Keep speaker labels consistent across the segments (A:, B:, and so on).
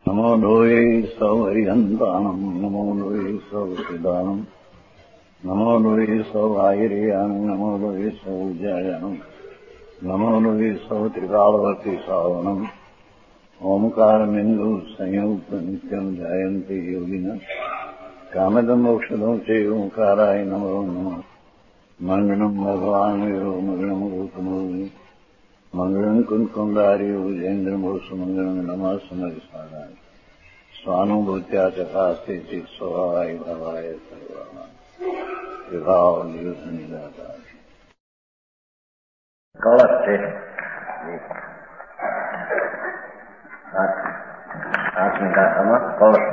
A: નમો લોહે સૌ હરિહંતાણમ નમો લોહે સૌ સિદ્ધાણમ નમો લોહે સૌ આયર્યાણમ નમો લોહે સૌ જયાણમ નમો લોહે સૌ ત્રિકાળવતી સાવણમ ઓમકારમિંદુ સંયુક્ત નિત્યમ જાયંતિ યોગિના કામદમોક્ષદો છે ઓંકારાય નમો નમઃ મંગળમ ભગવાન વીરો મંગળમ ગૌતમો મંગળમ કુંકુંડાર્યો જૈન્દ્રમોષ મંગળમ નમઃ સમયસારાય સ્વાનુભૂત્યા ચકાસ્તે ચિત સ્વભાવાય ભાવાય સર્વાના વિભાવ નિયુદ્ધ નિરાકાર
B: કળશ છે આઠમી ગાથામાં કળશ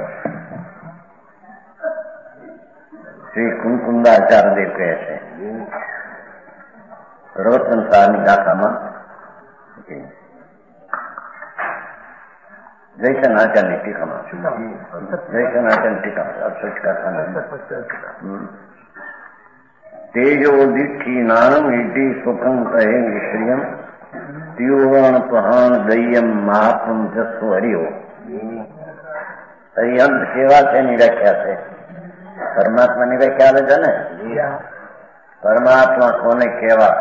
B: શ્રી કુંકુંદાચાર્યદેવ કહે છે પ્રવચન સારની ગાથામાં જયસનાચાર્યની ટીકામાં જયસનાચાર્યની ટીકામાં અક્ષર ગાથા તેજો દીઠી નાનમ હિઢી સુખમ કહે વિશ્રિયમ ત્યુવણ પહાણ દય્યમ મહાત્મ જસ્વ હરિઓ હરિયંત કેવા તેની વ્યાખ્યા છે પરમાત્માની વ્યાખ્યા આવે છે ને પરમાત્મા કોને કેવા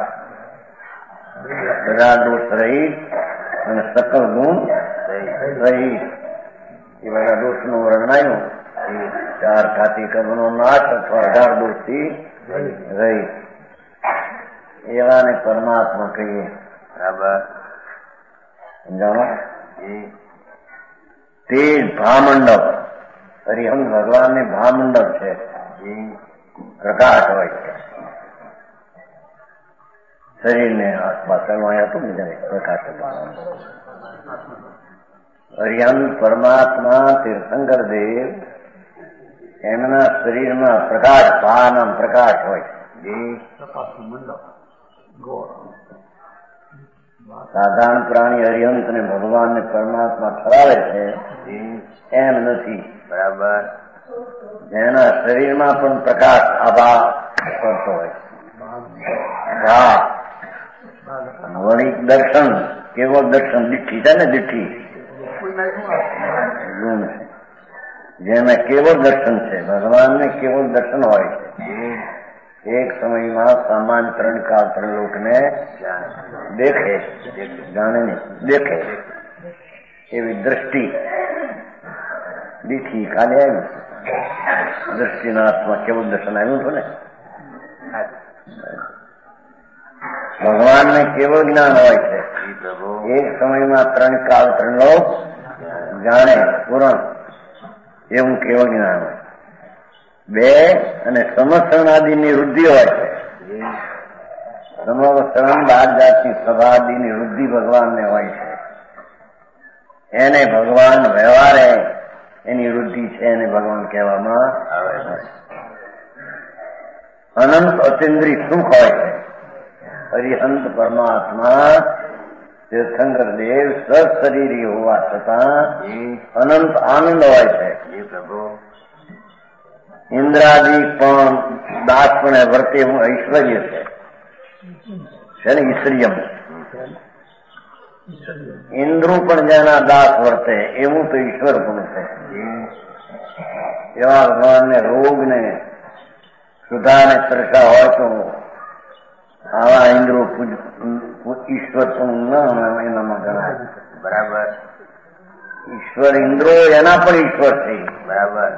B: બધા દોષ રહિત અને સકલ ગુણ રહિત એ બધા દોષનું વર્ણનાયું ચાર ખાતી કર્મનો નાશ અથવા 18 દોષથી રહિત એવાને પરમાત્મા કહીએ. બરાબર સમજાણો? તે ભામંડપ હરિહંસ ભગવાનને ભામંડપ છે, પ્રકાશ હોય છે શરીરને આસપાસ હતું ને પ્રકાશ. હરિહંસ પરમાત્મા તીર્થંકર દેવ એમના શરીરમાં પ્રકાશ ભાન પ્રકાશ હોય છે. સાધારણ પ્રાણી હરિહંસ ને ભગવાન ને પરમાત્મા ઠરાવે છે એમ નથી. બરાબર જેના શરીરમાં પણ પ્રકાશ આભા કરતો હોય વણિક દર્શન કેવો દર્શન દીઠી છે ને દીઠી જેમાં કેવો દર્શન છે ભગવાનને કેવો દર્શન હોય છે. એક સમયમાં સામાન્ય 3 કાળ 3 લોકને દેખે જાણે ને દેખે એવી દ્રષ્ટિ દીઠી કાલે આવી. દ્રષ્ટિના હાથમાં કેવું દર્શન આવ્યું હતું ને. ભગવાનને કેવો જ્ઞાન હોય છે એક સમયમાં 3 કાળ 3 લોક જાણે પૂરણ એવું કેવો જ્ઞાન હોય. 2 અને સમસરણ આદિની વૃદ્ધિ હોય છે. સમસરણ 12 જાતની સભા આદિની વૃદ્ધિ ભગવાનને હોય છે. એને ભગવાન વ્યવહારે એની વૃદ્ધિ છે એને ભગવાન કહેવામાં આવે છે. અનંત અતિન્દ્રિય સુખ હોય છે. હરિહંસ પરમાત્મા તીર્થંકર દેવ સશરીરી હોવા છતાં અનંત આનંદ હોય છે. ઇન્દ્રાદિ પણ દાસ પણ વર્તે એવું ઐશ્વર્ય છે ને ઈશ્વર્યમ. ઇન્દ્રો પણ જેના દાસ વર્તે એવું તો ઈશ્વર પણ છે. એવા ભગવાનને રોગ ને સુધા ને તરસા હોય તો આવા ઇન્દ્રો ઈશ્વર પણ એનામાં ગણાય. બરાબર ઈશ્વર ઇન્દ્રો એના પણ ઈશ્વર છે. બરાબર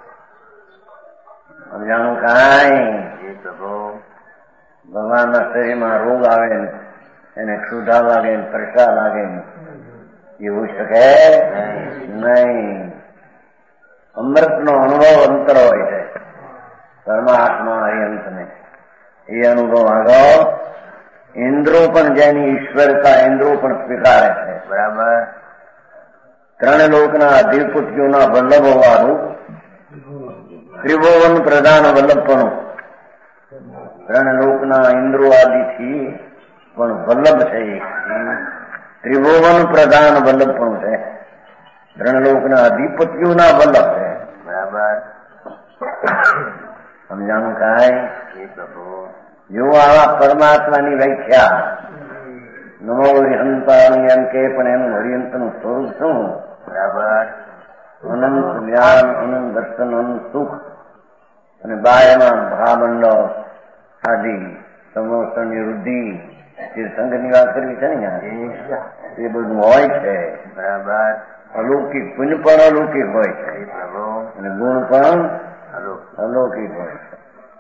B: સમજાણું? કાંઈ ભગવાનના શરીરમાં રોગ આવે ને એને ક્ષુધા લાગે ને તરસા લાગે ને એવું શકે નહીં. અમૃતનો અનુભવ અંતર હોય છે પરમાત્મા હરિહંસને. એ અનુભવ આગળ ઇન્દ્રો પણ જેની ઈશ્વરતા ઇન્દ્રો પણ સ્વીકારે છે. બરાબર 3 લોકના અધિપતિઓના વલ્લભ હોવાનું ત્રિભુવન પ્રધાન વલ્લભપણું 3 લોકના ઇન્દ્રો આદિથી પણ વલ્લભ છે. ત્રિભુવન પ્રધાન વલ્લભપણું છે. 3 લોકના અધિપતિઓના વલ્લભ છે. બરાબર સમજાણું? કાંઈ જો આવા પરમાત્માની વ્યાખ્યા નમો હરિહંતાણી એમ કે પણ એનું હરિહંતનું સ્વરૂપ શું? બરાબર અનંત જ્ઞાન, અનંત દર્શન, અનંત સુખ અને બાહ્યમાં ભાબંડો આદિ સમોસણની વૃદ્ધિ તીર્થંકરની વાત કરવી છે ને એ બધું હોય છે. બરાબર. અલૌકિક પુણ્ય પણ અલૌકિક હોય છે અને ગુણ પણ અલૌકિક હોય છે.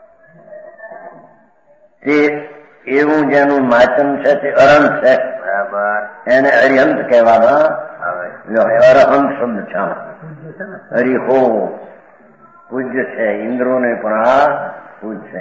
B: તે એવું જેનું માચન છે તે અરંત છે. બરાબર. એને અરિહંત કહેવામાં આવે. અરહંત શબ્દ છે. હરિહો પૂજ્ય છે. ઇન્દ્રોને પણ આ પૂજ્ય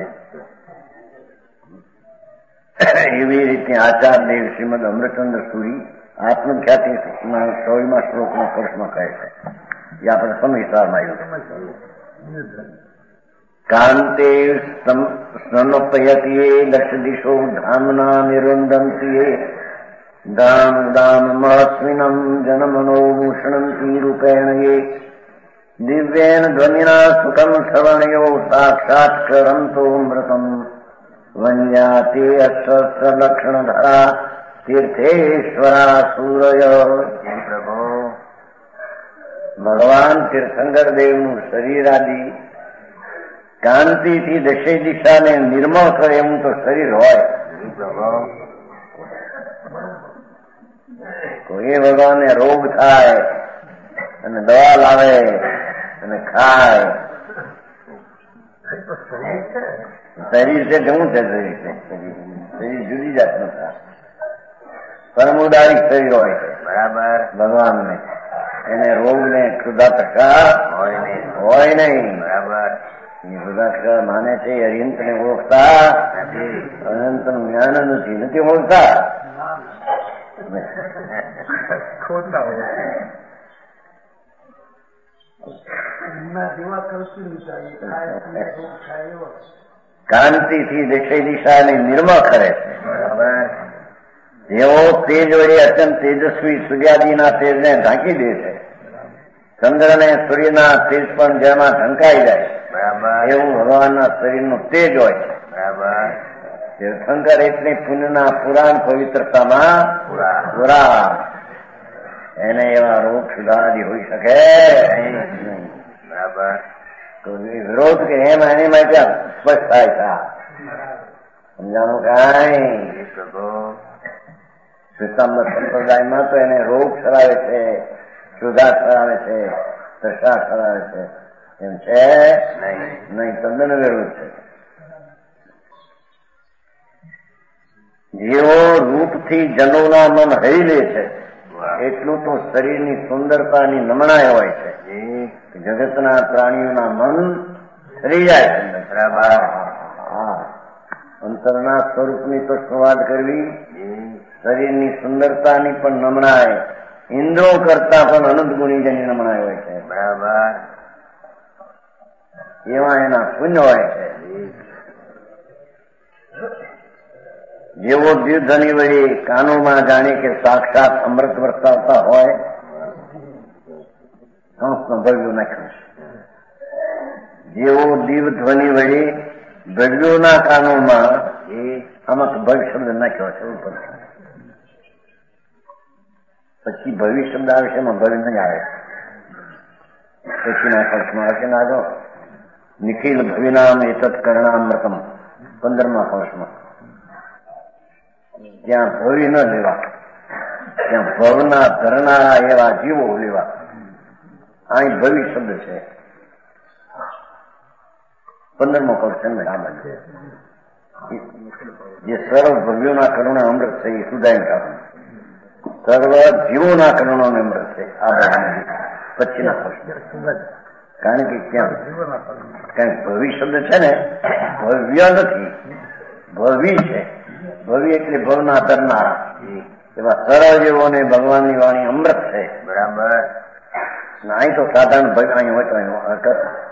B: છે. એવી રીતે આચાર્યદેવ શ્રીમદ અમૃતચંદ્ર સુરી આત્મખ્યાતિ 16મા શ્લોકના વર્ષમાં કહે છે. એ આપણે સમયસારમાં આવ્યું. કાંતે સ્નપયતીએ દક્ષ દિશો ધામના નિરુંદંતીએ ધામ ધામ મહસ્વિનમ જનમનોભૂષણંતી રૂપેણ યે દિવ્યેન ધ્વનિના સુખમ શ્રવણયો સાક્ષાત કરંતોમૃતમ વંજાતે અસહસ્રલક્ષણધરા તીર્થેશ્વરા સૂરય. પ્રભુ ભગવાન તીર્થંકર દેવનું શરીર આદિ કાંતિથી દશે દિશાને નિર્મળ કરે એવું તો શરીર હોય. કોઈ ભગવાનને રોગ થાય અને દવા લાવે અને ખાય. શરીર છે કેવું છે? શરીર છે શરીર જુદી જાતનું થાય. પરમુદારિક શરીર હોય છે. બરાબર. ભગવાનને એને રોગ ને ક્ષુધાતકા હોય નહીં. બરાબર. ક્ષુધાતકા માને છે અરિહંત ને ઓળખતા અનંત નું જ્ઞાન નથી ઓળખતા. કાંતિથી દશે દિશાને નિર્મળ કરે છે. બરાબર. જેવો તેજ વડે અત્યંત તેજસ્વી સૂર્યાદિના તેજને ઢાંકી દે છે. ચંદ્ર ને સૂર્યના તેજ પણ જેમાં ઢંકાઈ જાય એવું ભગવાનના શરીરનું તેજ હોય છે. બરાબર. તીર્થંકર એટલે પુણ્યના પુરાણ પવિત્રતામાં પુરા. એને એવા રોગ સુધારી હોઈ શકે નહીં. બરાબર. તો વિરોધ કે એમ એની માટે સ્પષ્ટ થાય છે. સમજાણું કાંઈ શ્વેતાંબર સંપ્રદાયમાં તો એને રોગ સરાવે છે, સુધા સરાવે છે, તૃષા સરાવે છે. એમ છે નહીં. તદ્દન વિરોધ છે. જેવો રૂપથી જનોના મન હરી લે છે એટલું તો શરીરની સુંદરતાની નમણાઈ હોય છે. જગતના પ્રાણીઓના મન હરી જાય છે. અંતરના સ્વરૂપની તો શું વાત કરવી. શરીરની સુંદરતાની પણ નમણાઈ ઇન્દ્રો કરતા પણ અનંત ગુણી જેની નમણાઈ હોય છે. બરાબર. એવા એના પુણ્ય હોય છે. જેવો દ્યુધની વળી કાનોમાં જાણે કે સાક્ષાત અમૃત વરસાવતા હોય કંસનો ભવ્યું નાખ્યું છે. જેવો દીવ ધ્વનિ વળી ભવ્યોના કાનોમાં એ અમુક ભવ્ય શબ્દ નાખ્યો છે ઉપર. પછી ભવ્ય શબ્દ આવે છે એમાં ભવ્ય નહીં આવે. પછીના કલ્પમાં આવશે ના જો નિખિલ ભવ્યનામ એતત કરણામૃતમ 15મા કલ્પમાં. ત્યાં ભવ્ય ન લેવા, ત્યાં ભવના ધરનારા એવા જીવો લેવા. અહીં ભવ્ય શબ્દ છે. 15મો કલ્પ છે. જે સર્વ ભવ્યોના કરુણા અમૃત છે એ સુધાય કારણ સર્વ જીવોના કરુણાનું અમૃત છે. આ પછીના કલ્પ. કારણ કે ત્યાં ભવ્ય શબ્દ છે ને ભવ્ય નથી, ભવ્ય છે. ભવ્ય એટલે ભવના ધરનારા એવા સરળ જેવોને ભગવાનની વાણી અમૃત છે. બરાબર. અહીં તો સાધારણ ભવ્ય અહીં હોય તો એનો અર્થ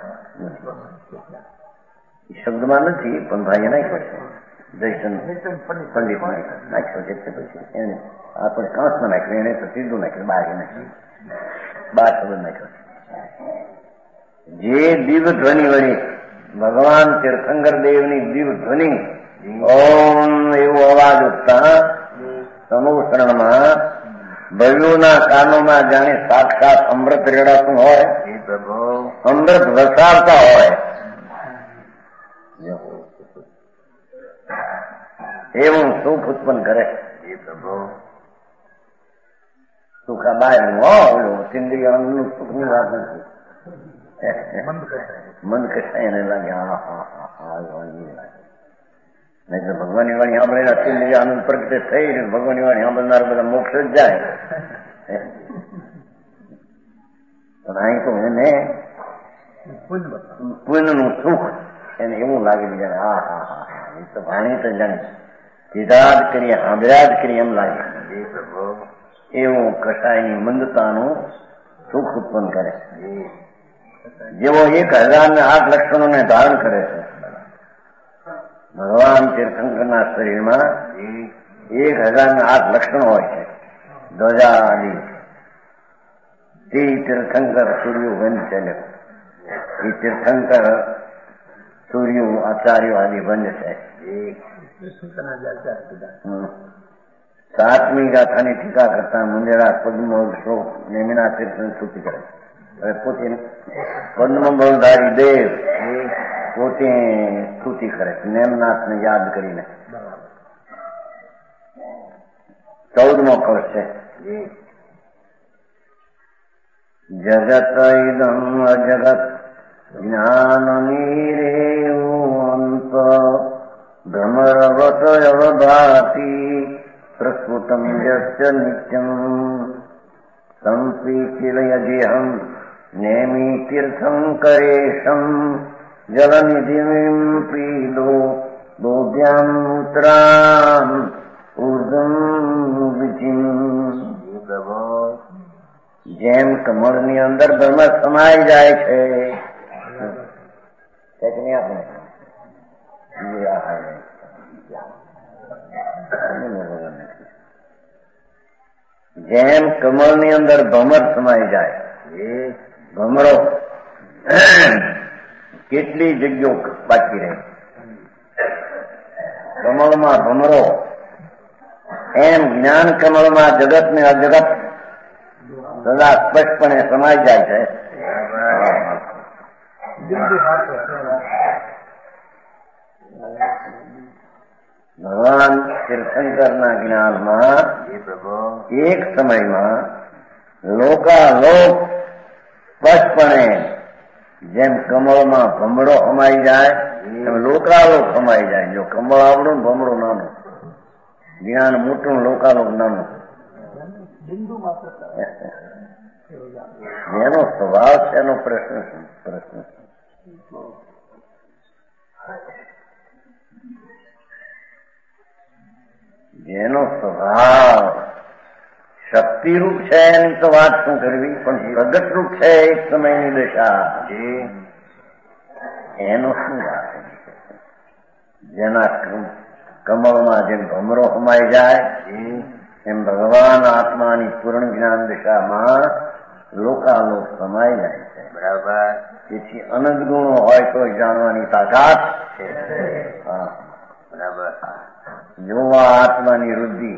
B: શબ્દમાં નથી પણ ભાઈએ નાખ્યો છે. જયસન પંડિત નાખ્યો છે. પછી એને આપણે કાંસમાં નાખ્યું, એને તો સીધું નાખ્યું, બહાર નાખ્યું, 12 શબ્દ નાખ્યો છે. જે દિવ ધ્વનિ વળી ભગવાન તીર્થંકર દેવની દિવ ધ્વનિ ઓમ એવો અવાજ ઉઠતા સમૂહકરણમાં ભવ્યોના કાનોમાં જાણે સાક્ષાત અમૃત રેડાતું હોય, અમૃત વસાવતા હોય એવું સુખ ઉત્પન્ન કરે. સુખ આ બહારનું ઓલું ઇન્દ્રિયનું સુખની વાત નથી. મન કસાય એને લાગે નહીં તો ભગવાનની વાણી સાંભળેલા ઇન્દ્રિય આનંદ પ્રગટે થઈ ભગવાનની વાણી સાંભળનાર બધા મોક્ષ જ જાય. પણ અહીં તો એને પુણ્યનું સુખ એને એવું લાગે બીજાને હા હા હા એ તો ભાણી તો જાણે સીધા જ કરીએ સાંભળ્યા જ કરીએ એમ લાગે. એવું કસાયની મંદતાનું સુખ ઉત્પન્ન કરે. જેવો 1008 લક્ષણોને ધારણ કરે છે ભગવાન તીર્થંકરના શરીરમાં 1008 લક્ષણો હોય છે. ધ્વજા આદિ તે તીર્થંકર સૂર્યો વંશ છે. એ તીર્થંકર સૂર્યો આચાર્યો આદિ વંશ છે. 7મી ગાથાની ટીકા કરતા મુંજરા પદ્મ શ્લોક નેમિના તીર્થની સ્તુતિ કરે. હવે પોતે પદ્મબળધારી દેવ પોતે સ્તુતિ કરે નેમનાથને યાદ કરીને. 14મો કળશ છે. જગત ઇદમ અજગત જ્ઞાન નીરેવંત ભ્રમરવત અવભાતિ પ્રસ્ફુટમ યસ્ય નિત્યમ સંપીચિલયજેહમ નેમી તીર્થંકરેશમ જલનિધિમ પીલો બોધ્યામ ઉત્તરામ ઉર્ધમ વિચિમ. જેમ કમળની અંદર બ્રહ્મ સમાઈ જાય છે જેમ કમળની અંદર ભમર સમાઈ જાય. ભમરો કેટલી જગ્યાઓ બાકી રહે કમળમાં ભમરો એમ જ્ઞાન કમળમાં જગત ને અજગત સદા સ્પષ્ટપણે સમાઈ જાય છે. ભગવાન તીર્થંકરના જ્ઞાનમાં એક સમયમાં લોકાલોક સ્પષ્ટપણે જેમ કમળમાં ભમરો સમાઈ જાય એમ લોકાલોક સમાઈ જાય. જો કમળ આવડું ને ભમરો નાનું, જ્ઞાન મોટું લોકાલોક નાનું. એનો સ્વભાવ છે એનો પ્રશ્ન જેનો સ્વભાવ શક્તિરૂપ છે એની તો વાત શું કરવી, પણ પ્રગટરૂપ છે એક સમયની દશા એનો શું વાત. જેના કમળમાં જેમ ભમરો સમાઈ જાય એમ ભગવાન આત્માની પૂર્ણ જ્ઞાન દિશામાં લોકાલોક સમાઈ જાય છે. બરાબર. તેથી અનંત ગુણો હોય તો જાણવાની તાકાત છે. હા બરાબર. જોવા આત્માની વૃદ્ધિ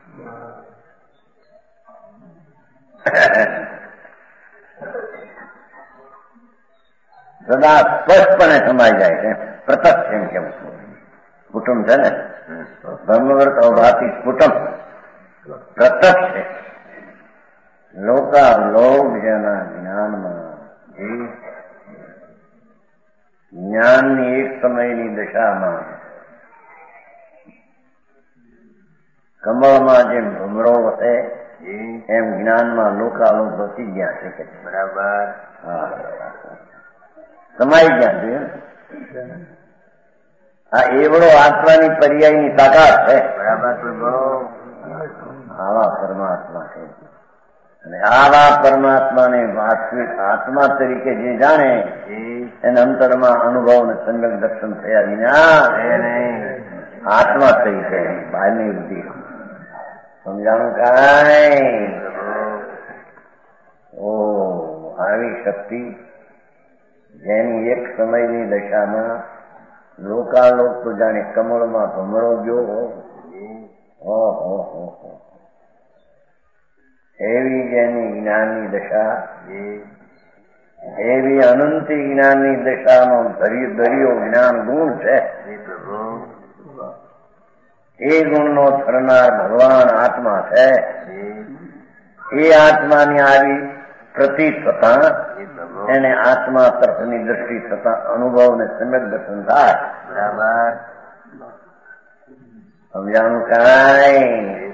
B: સદા સ્પષ્ટપણે સમાઈ જાય છે. પ્રત્યક્ષ એમ કેવું સ્ફુટમ છે ને બ્રહ્મવર્ત અવભાતિ સ્ફુટમ પ્રત્યક્ષ છે. લોકાલોક જેના જ્ઞાનમાં જ્ઞાનની એક સમયની દશામાં કમળમાં જેમ ભમરો વસે એમ જ્ઞાનમાં લોકાલોક વસી ગયા છે. બરાબર. હા સમાઈ ગયા છે. આ એવડો આત્માની પર્યાયની તાકાત છે. બરાબર. આવા પરમાત્મા છે અને આવા પરમાત્માને વાસ્તવિક આત્મા તરીકે જે જાણે એને અંતરમાં અનુભવ અને સંગત દર્શન થયા વિના આત્મા તરીકે બહારની વૃદ્ધિ સમજાણું કાંઈ. ઓ આવી શક્તિ જેની એક સમયની દશામાં લોકાલોક તો જાણે કમળમાં ભમરો ગયો. એવી જેની જ્ઞાનની દશા, એવી અનંતી જ્ઞાનની દશાનો દરિયો જ્ઞાન ગુણ છે. એ ગુણનો થરનાર ભગવાન આત્મા છે. એ આત્માની આવી પ્રતીત થતા એને આત્મા તરફની દ્રષ્ટિ થતા અનુભવ ને સમ્યક દર્શન થાય. બરાબર સમજાણું કાંઈ?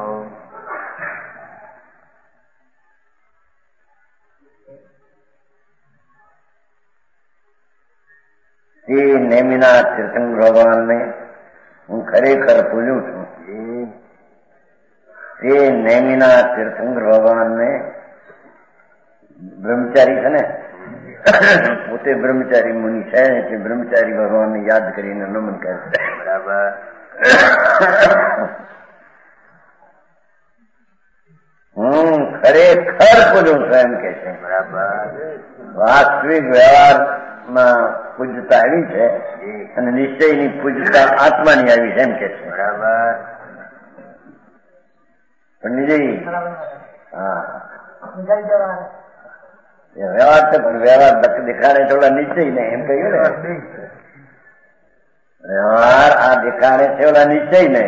B: એ નેમિના તીર્થંકર ભગવાનને હું ખરેખર પૂજું છું. એ નેમિના તીર્થંકર ભગવાનને બ્રહ્મચારી છે ને, પોતે બ્રહ્મચારી મુનિ છે કે બ્રહ્મચારી ભગવાનને યાદ કરીને નમન કરે છે. બરાબર હું ખરેખર પૂજું છું એમ કે છે. બરાબર વાસ્તવિક વ્યવહારમાં પૂજતા આવી છે અને નિશ્ચયની પૂજતા આત્માની આવી છે એમ કે છે. બરાબર પંડિતજી, હા વ્યવહાર તો પણ વ્યવહાર દેખાડે થોડા નિશ્ચય ને એમ કહ્યું ને. વ્યવહાર આ દેખાડે છે ઓલા નિશ્ચય ને.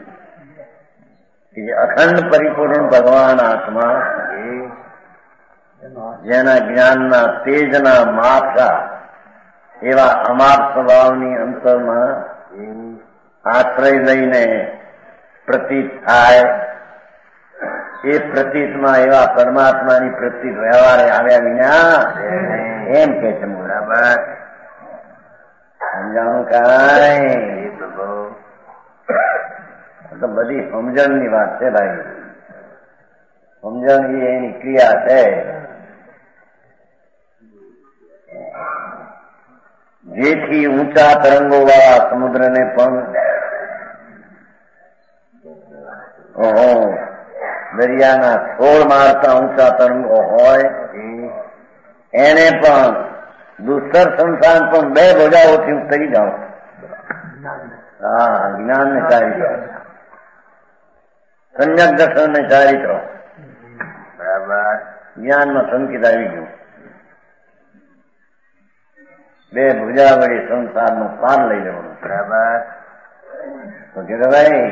B: અખંડ પરિપૂર્ણ ભગવાન આત્મા જેના જ્ઞાનના તેજના માપા એવા અમાપ સ્વભાવની અંતરમાં આશ્રય લઈને પ્રતીત થાય. એ પ્રતીતમાં એવા પરમાત્માની પ્રતીત વ્યવહારે આવ્યા વિના એમ કે છે. બરાબર સમજાણું કાંઈ? તો બધી સમજણની વાત છે ભાઈ. સમજણ એ એની ક્રિયા છે. જેથી ઊંચા તરંગો વાળા સમુદ્રને પણ દરિયાના 16 મારતા ઊંચા તરંગો હોય એને પણ દુસ્તર સંસાર પણ 2 ભોજાઓથી ઉતરી જાઓ. હા, જ્ઞાન ને ચારિત્ર, સમ્યક દર્શન ને ચારિત્ર. બરાબર જ્ઞાનમાં સંકેત આવી ગયું. 2 ભુજા વળી સંસારનો પાર લઈ લેવાનો. બરાબર તો કે ભાઈ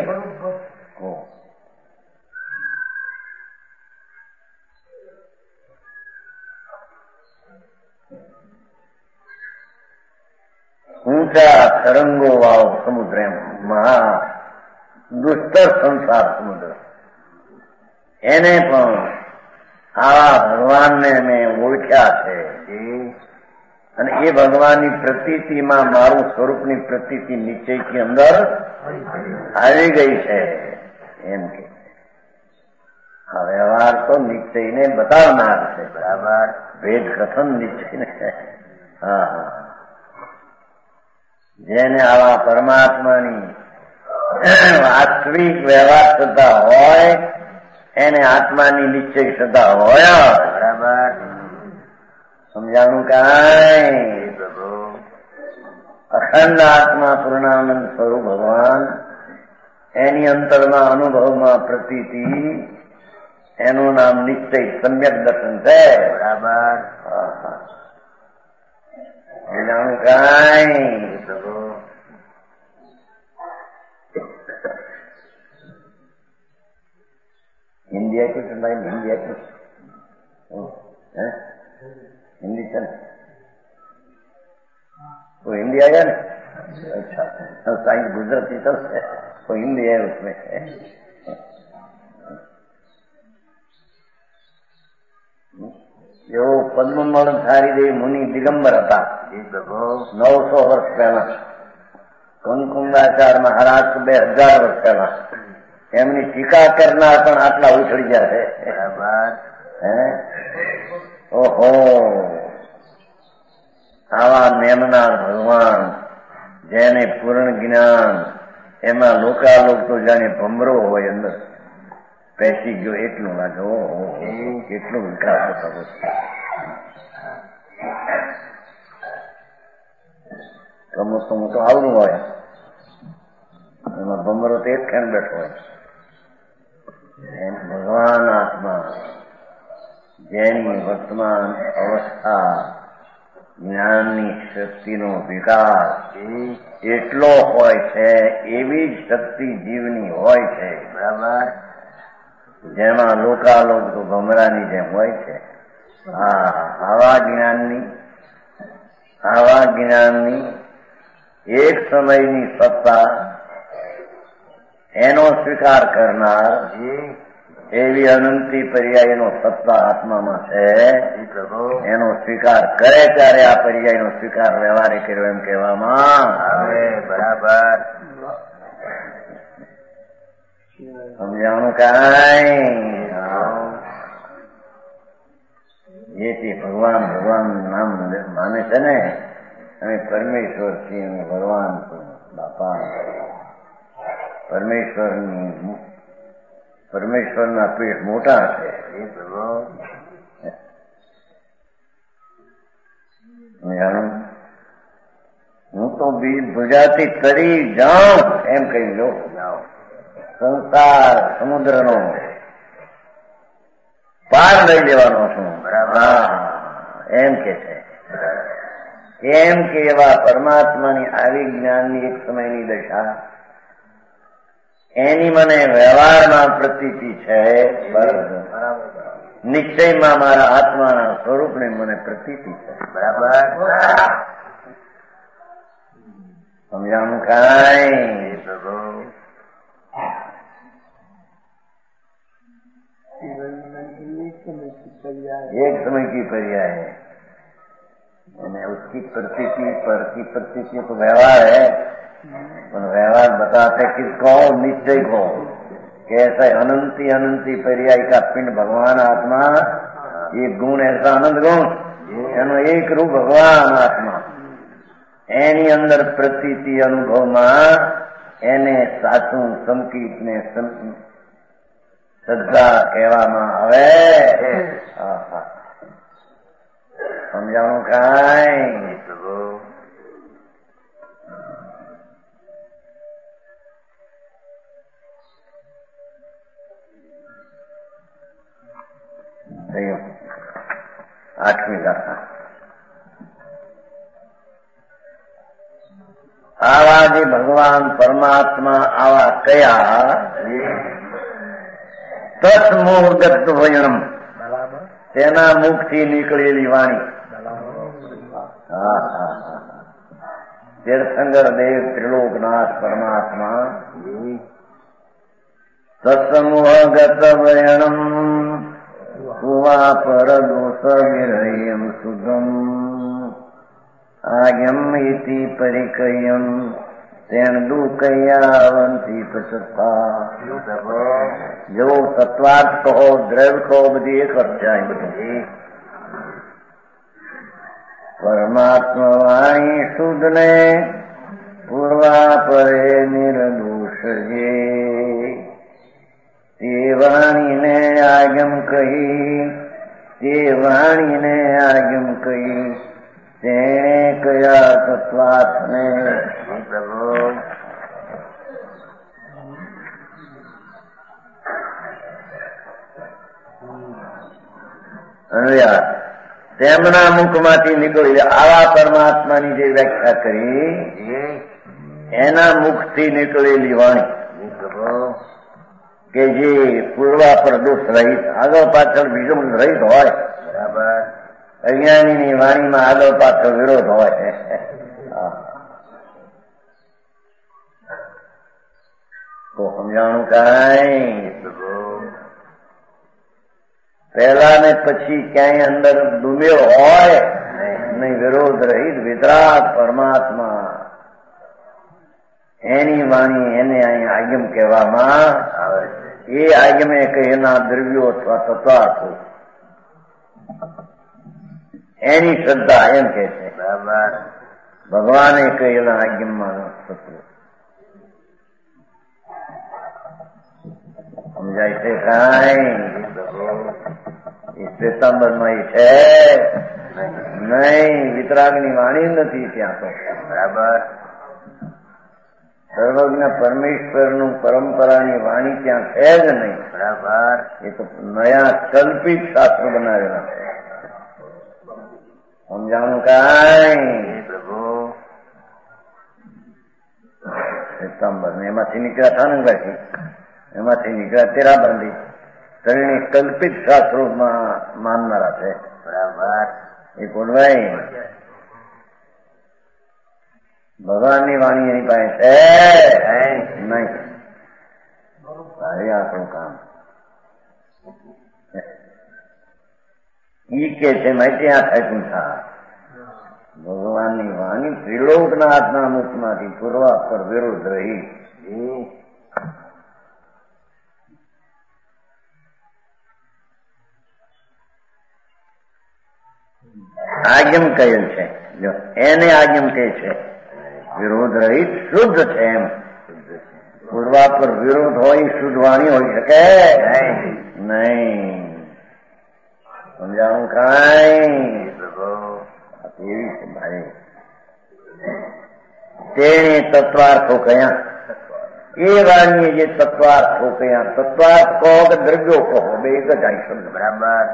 B: ઊંચા તરંગો વાળો સમુદ્ર એમ મહા દુસ્તર સંસાર સમુદ્ર એને પણ આવા ભગવાનને મેં ઓળખ્યા છે અને એ ભગવાનની પ્રતીતિમાં મારું સ્વરૂપની પ્રતીતિ નિશ્ચયથી અંદર આવી ગઈ છે એમ કે. આ વ્યવહાર તો નિશ્ચયને બતાવનાર છે. બરાબર ભેદ કથન નિશ્ચયને. હા હા, જેને આવા પરમાત્માની વાસ્તવિક વ્યવહાર થતા હોય એને આત્માની નિશ્ચય થતા હોય. બરાબર સમજાણું કાંઈ? અખંડ આત્મા પૂર્ણાનંદ સ્વરૂપ ભગવાન એની અંતરમાં અનુભવમાં પ્રતીતિ એનું નામ નિશ્ચય સમ્યક દર્શન છે. બરાબર સમજાણું કાંઈ? હિન્દી આપ્યું છે ભાઈ? હિન્દી આપ્યું? हिंदी चल वो हिंदी आया ना? अच्छा, साइंस गुजराती चलते वो हिंदी है उसमें. जो પદ્મમલ ધારીદેવ મુનિ દિગંબર હતા 900 વર્ષ પહેલા, કંકુંડાચાર્ય મહારાજ 2000 વર્ષ પહેલા એમની ટીકા કરનાર પણ આટલા ઉછળી ગયા છે. ઓહો, આવા નેમનાર ભગવાન જેને પૂર્ણ જ્ઞાન એમાં લોકાલોક તો જાણે ભમરો હોય અંદર પેસી ગયો એટલું લાગે. ઓહો, કેટલો વિકાસ થતો છે. તો મોટો આવડું હોય એમાં ભમરો તો એક ખેણ બેઠો હોય. ભગવાન આત્મા જેની વર્તમાન અવસ્થા જ્ઞાનની શક્તિનો વિકાસ એટલો હોય છે એવી જ શક્તિ જીવની હોય છે. બરાબર. જેમાં લોકાલોક તો ભમરાની જેમ હોય છે. આવા જ્ઞાનની એક સમયની સત્તા એનો સ્વીકાર કરનાર એવી અનંતી પર્યાયનો સત્તા આત્મામાં છે. એનો સ્વીકાર કરે ત્યારે આ પર્યાયનો સ્વીકાર વ્યવહારે કર્યો એમ કહેવામાં આવે. બરાબર. સમજાણું કાંઈ? જેથી ભગવાન નામ માને છે ને, અમે પરમેશ્વર છીએ, અમે ભગવાન બાપા પરમેશ્વરના પેટ મોટા છે. હું તો ભુજાથી તરી જાઉં એમ કહી લો. સંસાર સમુદ્રનો પાર લઈ લેવાનો છું. એમ કે છે. એમ કે એવા પરમાત્માની આવી જ્ઞાનની એક સમયની દશા એની મને વ્યવહારમાં પ્રતીતિ છે. નિશ્ચયમાં મારા આત્માના સ્વરૂપને મને પ્રતીતિ છે. બરાબર. સમજાણું કાંઈ? एक समय की पर्याय है, उसकी प्रतीति पर की प्रतीति तो व्यवहार है, पर व्यवहार बताते किसको? निश्चय को. कैसे अनंती पर्याय का पिंड भगवान आत्मा, एक गुण ऐसा अनंत गुण, એનો એક રૂપ ભગવાન આત્મા, એની અંદર પ્રતીતિ અનુભવમાં એને સાચું સંકિત ને શ્રદ્ધા કહેવામાં આવે. સમજાણું કાંઈ? આઠમી ગાથા. આવા જે ભગવાન પરમાત્મા આવા કયા તત્મોગત વયણમ, તેના મુખથી નીકળેલી વાણી. તીર્થંકર દેવ ત્રિલોકનાથ પરમાત્મા તત્સમૂહગત વયણમ કુવા પર દોષ વિરયમ સુગમ આગમ ઇતિ પરિકયમ તેણ દુઃખયાવંતી પચતા. જો તત્વાર્થ કહો, દ્રવ્ય કહો, બધી એક અર્થાય. બધી પરમાત્મા વાણી શુદ્ધ ને પૂર્વા પરે નિર્દોષ જે તે વાણીને આગમ કહી, તે વાણીને આગમ કહી તેણે કયા તત્વાર્થને તેમના મુખમાંથી નીકળી આવા પરમાત્માની જે વ્યાખ્યા કરી એના મુખથી નીકળેલી વાણી કે જે પૂર્વા પર દોષ રહિત, આગળ પાછળ બીજો રહિત હોય. બરાબર. અજ્ઞાનીની વાણીમાં આગળ પાછળ વિરોધ હોય. તો સમજાણું કાંઈ? પહેલા ને પછી ક્યાંય અંદર ડૂબ્યો હોય નહીં. વિરોધ રહિત વિતરાગ પરમાત્મા, એની વાણી એને અહીં આગમ કહેવામાં આવે છે. એ આગમે કહેના દ્રવ્યો અથવા તત્વાર્થો એની શ્રદ્ધા એમ કે છે. બરાબર. ભગવાને કહેલા આગમમાં તત્વો સમજાય છે કાંઈ? શ્વેતાંબરમાં છે નહીં. વિતરાગની વાણી નથી ત્યાં તો. બરાબર. સર્વજ્ઞ પરમેશ્વરનું પરંપરાની વાણી ત્યાં છે જ નહીં. બરાબર. એ તો નયા કલ્પિત શાસ્ત્રો બનાવેલા છે. સમજાણું કાંઈ પ્રભુ સિતંબર ને એમાંથી નીકળ્યા થાનંગભાઈ, એમાંથી નીકળ્યા તેરાબંધી, ત્રણેય કલ્પિત શાસ્ત્રોમાં માનનારા છે. બરાબર. એ કોણભાઈ ભગવાનની વાણી એની પાસે છે નહીં. આપણું કામ ઈ કે છે માહિતી આ થાય થા ભગવાનની વાણી ત્રિલોકના હાથના મુખમાંથી પૂર્વા પર વિરોધ રહી. આજ્ઞમ કહેલ છે, જો એને આજ્ઞમ કહે છે વિરોધ રહિત શુદ્ધ છે. એમ પૂર્વા પર વિરોધ હોય શુદ્ધ વાણી હોઈ શકે નહીં. સમજાવું કાંઈ એવી છે ભાઈ. તેને તત્વાર્થો કયા એ વાણીએ જે તત્વાર્થો કયા. તત્વાર્થ કહો કે દ્રવ્યો કહો, બે એક જ આવી શબ્દ. બરાબર.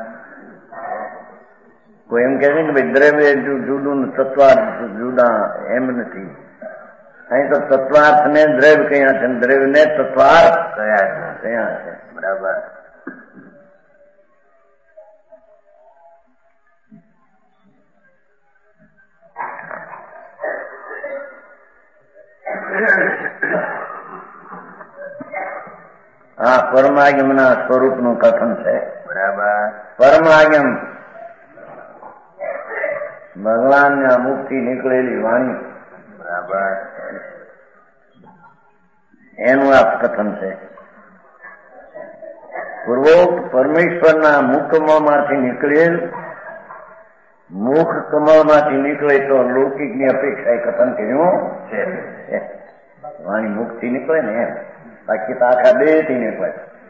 B: કોઈ એમ કે છે કે ભાઈ દ્રવ્ય જુદું તત્વાર્થ જુદા, એમ નથી. અહીં તો તત્વાર્થ ને દ્રવ્ય કયા છે, દ્રવ્ય ને તત્વાર્થ કયા છે. બરાબર. આ પરમાગમના સ્વરૂપનું કથન છે. બરાબર. પરમાગમ ભગવાનના મુખથી નીકળેલી વાણી. બરાબર. એનું આ કથન છે. પૂર્વોક્ત પરમેશ્વરના મુખ કમળમાંથી નીકળેલ, મુખ કમળમાંથી નીકળે તો લૌકિકની અપેક્ષા એ કથન કર્યું છે. વાણી મુખથી નીકળે ને એમ, બાકી તો આખા બે થી નીકળે.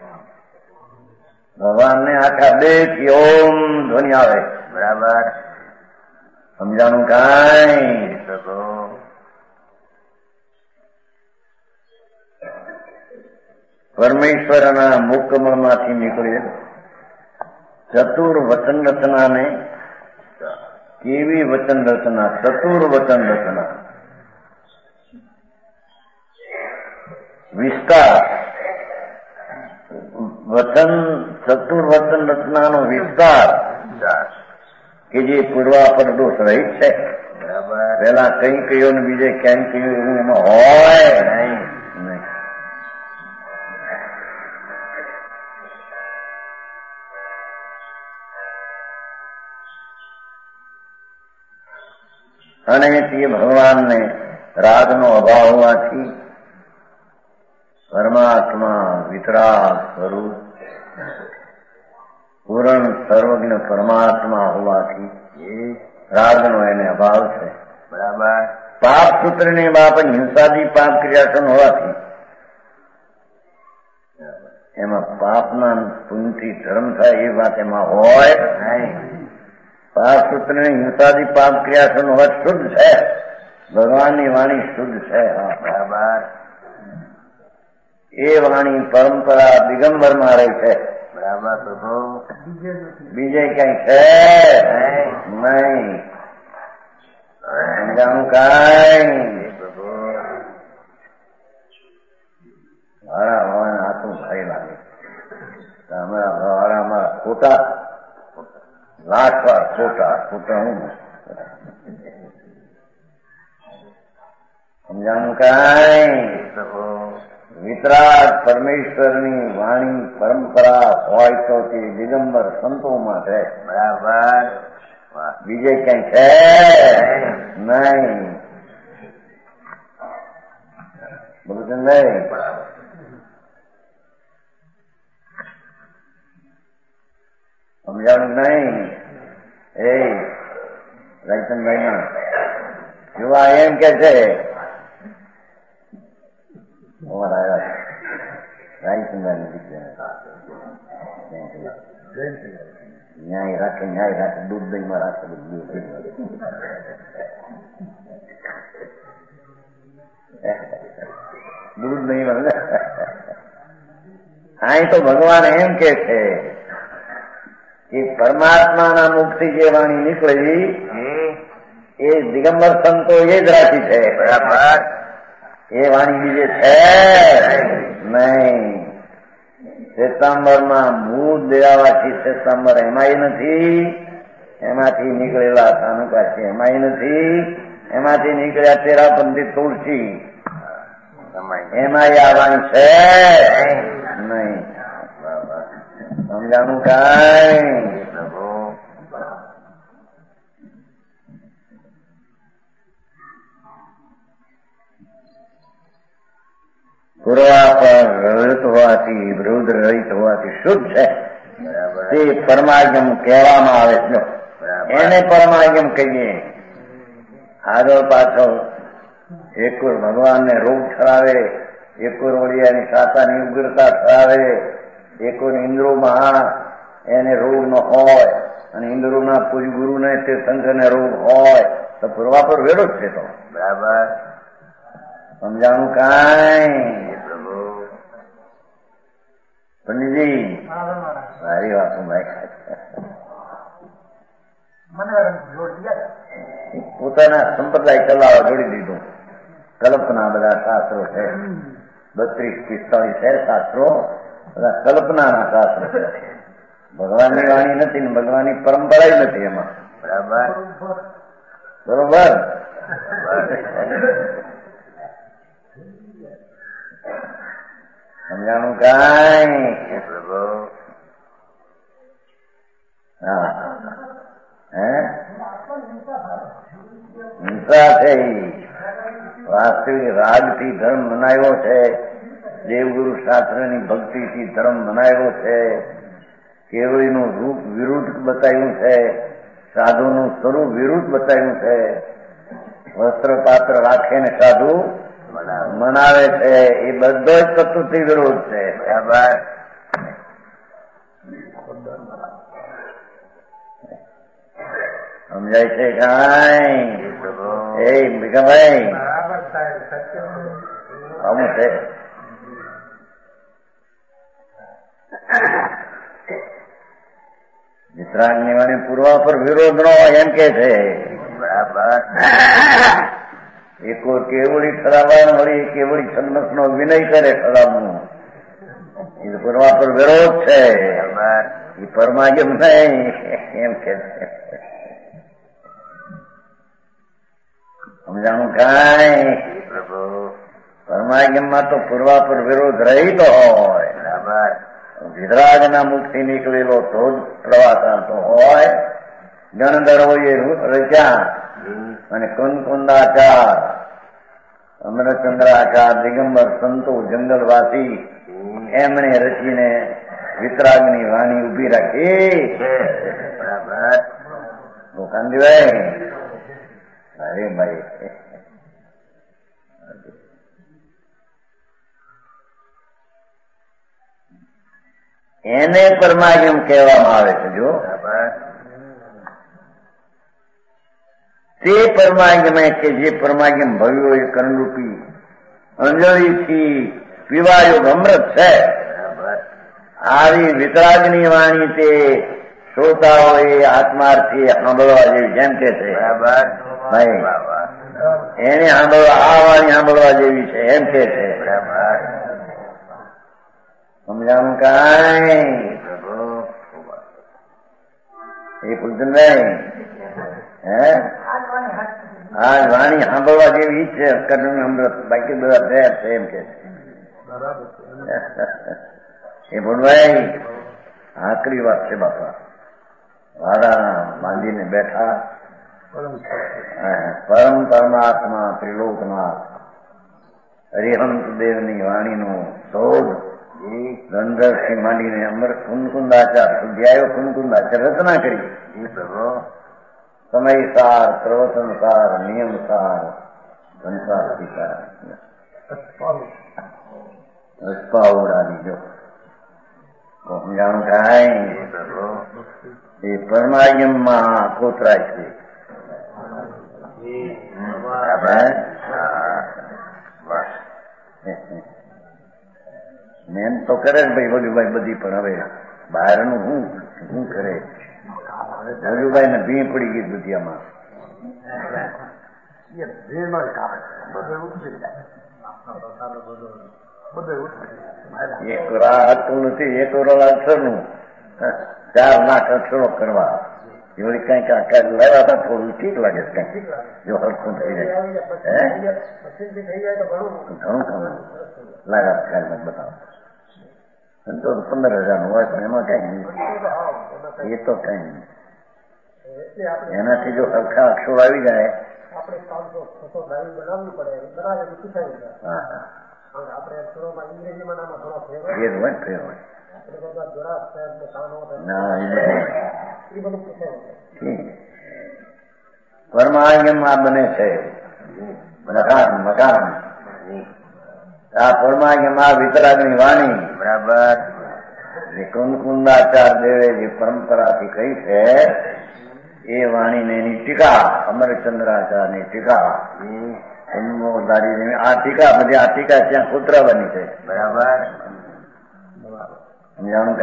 B: ભગવાનને આખા બે થી ઓમ ધ્વનિ આવે. બરાબર. સમજાણું કાંઈ પરમેશ્વરના મુખકમળમાંથી નીકળે ચતુર વચન રચનાને. કેવી વચન રચના? ચતુર વચન રચના. વિસ્તાર વચન, ચતુર વચન રચનાનો વિસ્તાર કે જે પૂર્વાપર દોષ રહિત છે. બરાબર. પેલા કઈ કહ્યું ને બીજે ક્યાંય કહ્યું એવું એમાં હોય નહીં. અને તે ભગવાનને રાગનો અભાવ હોવાથી પરમાત્મા વિતરાગ સ્વરૂપ પૂર્ણ સર્વજ્ઞ પરમાત્મા હોવાથી રાગનો એને અભાવ છે. બરાબર. પાપ સૂત્રની બાપ હિંસાદી પાપ ક્રિયાસન હોવાથી એમાં પાપના પુણ્યથી ધર્મ થાય એ વાત એમાં હોય નહીં. પાપ સૂત્રની હિંસાદી પાપ ક્રિયાસન હોવા શુદ્ધ છે. ભગવાનની વાણી શુદ્ધ છે. બરાબર. એ વાણી પરંપરા દિગંબરમાં રહી છે. બરાબર. પ્રભુ બીજે ક્યાંય છે નહીં. સમજાણું કાંઈ પ્રભુ મારા ભગવાન આટલું ભાઈ લાગે. અમારા ખોટા લાખવાર ખોટા હું સમજાણું કાંઈ પ્રભુ. વિતરાગ પરમેશ્વરની વાણી પરંપરા હોય તો તે દિગંબર સંતોમાં છે. બરાબર. બીજે ક્યાંય છે નહીં. બધું નહીં. સમજાણું નહીં. એ રાયચંદભાઈ ના યુવા એમ કે છે ન્યાય રાખે દૂધ દહીંમાં રાખે બધું. દૂધ નહીં મળે. અહીં તો ભગવાન એમ કે છે કે પરમાત્માના મુખથી જે વાણી નીકળી એ દિગંબર સંતો એ જ રાખી છે. બરાબર. એ વાણી બીજે છે નહીં. શ્વેતાંબરમાં ભૂત દેવાવાથી શ્વેતાંબર એમાંય નથી, એમાંથી નીકળેલા સાનુકા છે એમાંય નથી, એમાંથી નીકળ્યા તેરાપંથી તુલસી એમાંય આ વાણી છે નહીં. સમજાણું કાંઈ? પૂર્વાપર રહિત હોવાથી, વૃદ્ધ રહિત હોવાથી શુદ્ધ છે. તે પરમાગમ કહેવામાં આવે છે. એને પરમાગમ કહીએ. આગળ પાછળ એકોર ભગવાનને રોગ ઠરાવે, એકોર વળિયાની સાતાની ઉગ્રતા ઠરાવે, એકોર ઇન્દ્રોમાં એને રોગ ન હોય અને ઇન્દ્રોના પૂજ ગુરુને તે શંકરને રોગ હોય તો પૂર્વાપર વેડો જ છે. તો બરાબર. સમજાણું કાંઈ? પંડિતજી સારી વાત ભાઈ. પોતાના સંપ્રદાય ચલાવવા જોડી દીધું. કલ્પના બધા શાસ્ત્રો છે, 32-45 છે શાસ્ત્રો, બધા કલ્પનાના શાસ્ત્રો છે. ભગવાનની વાણી નથી ને ભગવાનની પરંપરા નથી એમાં. બરાબર. બરોબર. સમજાણું કાંઈ? હા હિંસા છે. વાસ્તવિક રાગથી ધર્મ બનાવ્યો છે, દેવગુરુ શાસ્ત્રની ભક્તિથી ધર્મ બનાવ્યો છે, કેવળીનું રૂપ વિરુદ્ધ બતાવ્યું છે, સાધુનું સ્વરૂપ વિરુદ્ધ બતાવ્યું છે, વસ્ત્ર પાત્ર રાખે ને સાધુ મનાવે છે. એ બધો જ તત્વથી વિરોધ છે. બરાબર. સમજાય છે કાંઈ? એ ભીખાભાઈ આવું છે. વિતરાગની વાણી પૂર્વા પર વિરોધ નો એમ કે છે. બરાબર. એકો કેવડી ઠરાવવા વળી કેવડી છન્મસ નો વિનય કરે ઠરાવનું એ પૂર્વા પર વિરોધ છે. એ પરમાગમ નહીં એમ કે છે. સમજાણું કાંઈ? પરમાગમમાં તો પૂર્વા પર વિરોધ રહીતો હોય. બરાબર. વિતરાગના મુખથી નીકળેલો તો જ પ્રવાસાતો હોય. ગણધર્વોએ રચ્યા અને કુંકુંદાચાર, અમરચંદ્રાચાર, દિગંબર સંતો, જંગલવાસી એમણે રચીને વિતરાગની વાણી ઉભી રાખી. બરાબર. કાંતિભાઈ અરે ભાઈ એને પરમાગમ કહેવામાં આવે છે. જો તે પરમાગમ કે જે પરમાગમ ભવ્યો એ કર્ણરૂપી અંજળીથી પીવાયો અમૃત છે. આવી વિતરાગની વાણી તે શ્રોતાઓએ આત્માર્થી સાંભળવા જેવી જેમ કે છે. બરાબર ભાઈ એને સાંભળવા આ વાણી સાંભળવા જેવી છે એમ કે છે. બરાબર. સમજાણું કાંઈ? એ પૂછનભાઈ આ વાણી સાંભળવા જેવી છે. કર્ણ અમૃત બાકી બધા તૈયાર છે એમ કે છે. એ ભૂલભાઈ આકરી વાત છે બાપા. વાડા માંડીને બેઠા પરમ પરમાત્મા ત્રિલોકનાથ હરિહંસ દેવની વાણીનું શોધ ગંધર્વથી માંડીને અમર કુંકુંદાચાર સુધ્યાયો કુંકુંદાચાર રચના કરી. સમયસાર, પ્રવચનસાર, નિયમસાર, સંસાર પિતા રસ્પા ઉડાડી જો સમજાણું કાંઈ? એ પરમાગમમાં કોતરાય છે. બરાબર. મેન તો કરે ને ભાઈ વજુભાઈ બધી, પણ હવે બહારનું શું કરે? વજુભાઈ ને ભી પડી ગઈ દુધિયામાં. એક હતું નથી, એક અક્ષરનું 4 લાખ અક્ષરો કરવા એવડી કઈક લડાતા થોડું ઠીક લાગે છે. કઈક જો હરખું થઈ જાય ઘણું ઘણું લાગા ખ્યાલ બતાવો. તો 15,000 નું હોય પણ એમાં કઈ નહીં, એ તો કઈ નહીં. એનાથી જો હરખા અક્ષરો આવી જાય પરમાગમમાં બને છે મકાન. આ પરમાગમમાં વિતરાગની વાણી બરાબર કુંકુંદાચાર દેવે જે પરંપરાથી કહી છે એ વાણીને એની ટીકા અમરચંદ્રાચાર્યની ટીકા આ ટીકા બધી આ ટીકા ત્યાં કૂતરાવાની છે બરાબર. સમજાણું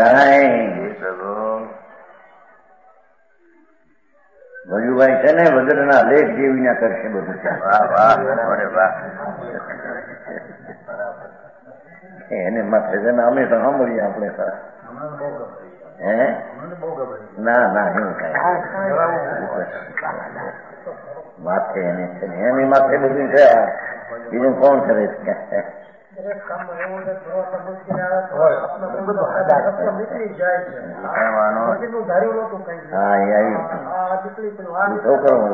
B: વજુભાઈ છે ને વજ્રના લેખ જેવી ના કરશે બધું. એને માથે છે ને અમે તો સાંભળીએ આપણે હે ના એવું કઈ માથે એને છે ને એની માથે બધું છે. બીજું કોણ કરે છે? છોકરો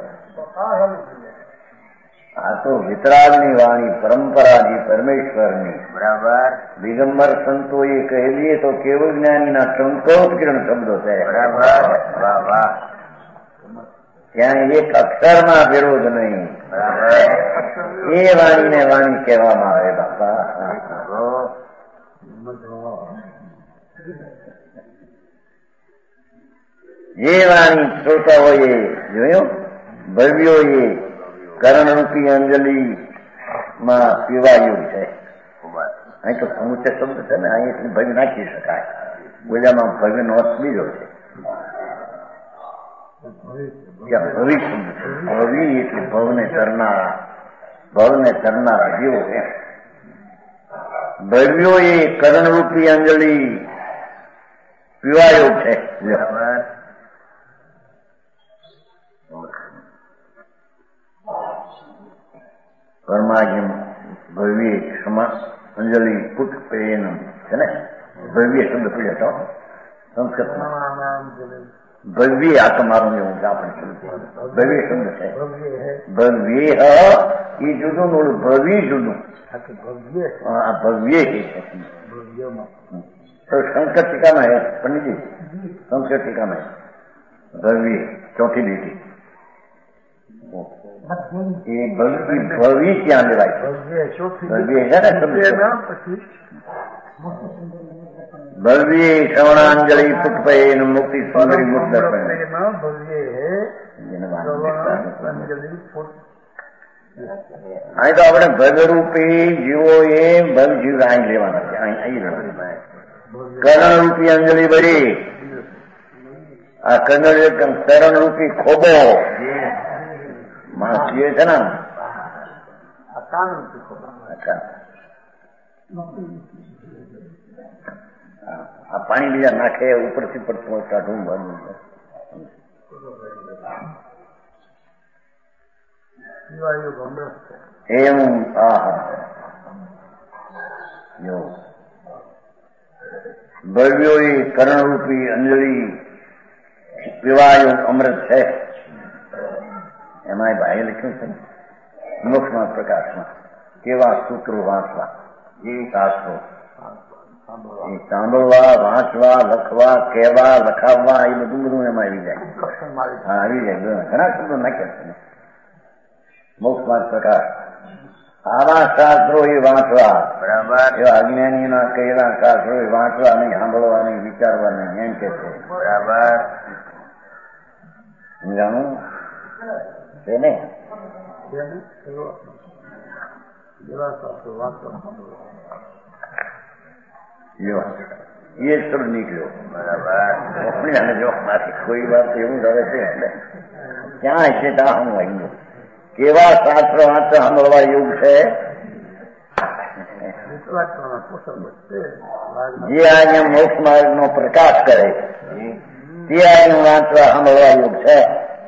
B: આ તો વિતરાગની વાણી પરંપરાજી પરમેશ્વરની બરાબર. દિગંબર સંતોએ કહેલીએ તો કેવળ જ્ઞાનીના ટંકોત્કીર્ણ શબ્દો છે બરાબર. ત્યાં એક અક્ષરમાં વિરોધ નહીં બરાબર. એ વાણીને વાણી કહેવામાં આવે બાપા. જે વાણી શ્રોતાઓએ જોયું ભવ્યોએ કરણરૂપી અંજલિ માં પીવાયું છે. અહીં તો સમુચ્ય શબ્દ છે ને, અહીં એટલી ભવ્ય નાખી શકાય. બોલ્યામાં ભવ્ય નો અર્થ બીજો છે. ભવિ શબ્દ છે. ભવિ એટલે ભવને તરનારા જીવો છે. ભવ્યો એ કરણરૂપી અંજલિ પીવાયો છે. કર્માજ્ઞ ભવ્ય ક્ષમા અંજલિ પુટ પ્રેમ છે ને. ભવ્ય શબ્દ પૂછે તો સંસ્કૃતમાં ભવ્ય આ તમારું એવું આપણે ભવ્ય શબ્દ છે. ભવ્ય એ જુદું ઓલું ભવ્ય જુદું. આ ભવ્ય છે તો શંકર ટીકામાં હે પંડિતજી. શંકર ટીકામાં ભવ્ય ચોથી લીટી એ ભવ્ય ક્યાં લેવાય? ભવ્ય છે ને ભવ્ય શ્રવણાંજલિ પુષ્પે મુક્તિ સુંદરી મુક્ત અહીં તો આપણે ભગરૂપી જીવો એ ભગ જીવ અહીં લેવાના છે. કરણરૂપી અંજલિ બળી આ કરણરૂપી ખોબો માણસ જીવે છે ને આ પાણી બીજા નાખે ઉપરથી પડતું કાઢવું ભરવું એમ. ભવ્યો એ કરણરૂપી અંજલિ પીવાયું અમૃત છે. એમાં ભાઈ લખ્યું છે મોક્ષમાં પ્રકાશમાં કેવા સૂત્રો વાંચવા એ શાસ્ત્રો એ સાંભળવા વાંચવા લખવા કહેવા લખાવવા એ બધું એમાં આવી જાય. હા આવી જાય. ઘણા શબ્દો નાખ્યા છે મોક્ષમાં પ્રકાશ. આવા શાસ્ત્રો એ વાંચવા બરાબર. એવા અજ્ઞાનીઓના કહેલા શાસ્ત્રો એ વાંચવા નહીં, સાંભળવા નહીં, વિચારવા નહીં એમ કે છે બરાબર. સમજાણું છે ને? જો એ સુર નીકળ્યો. બરાબર. જો મારી કોઈ વાત એવું કરે છે એટલે ક્યાં છે ત્યાં હું આવી કેવા શાસ્ત્ર વાંચો સાંભળવા એવું છે. જે આજે મોક્ષ માર્ગ નો પ્રકાશ કરે તે આજે વાંચવા સાંભળવા યોગ છે.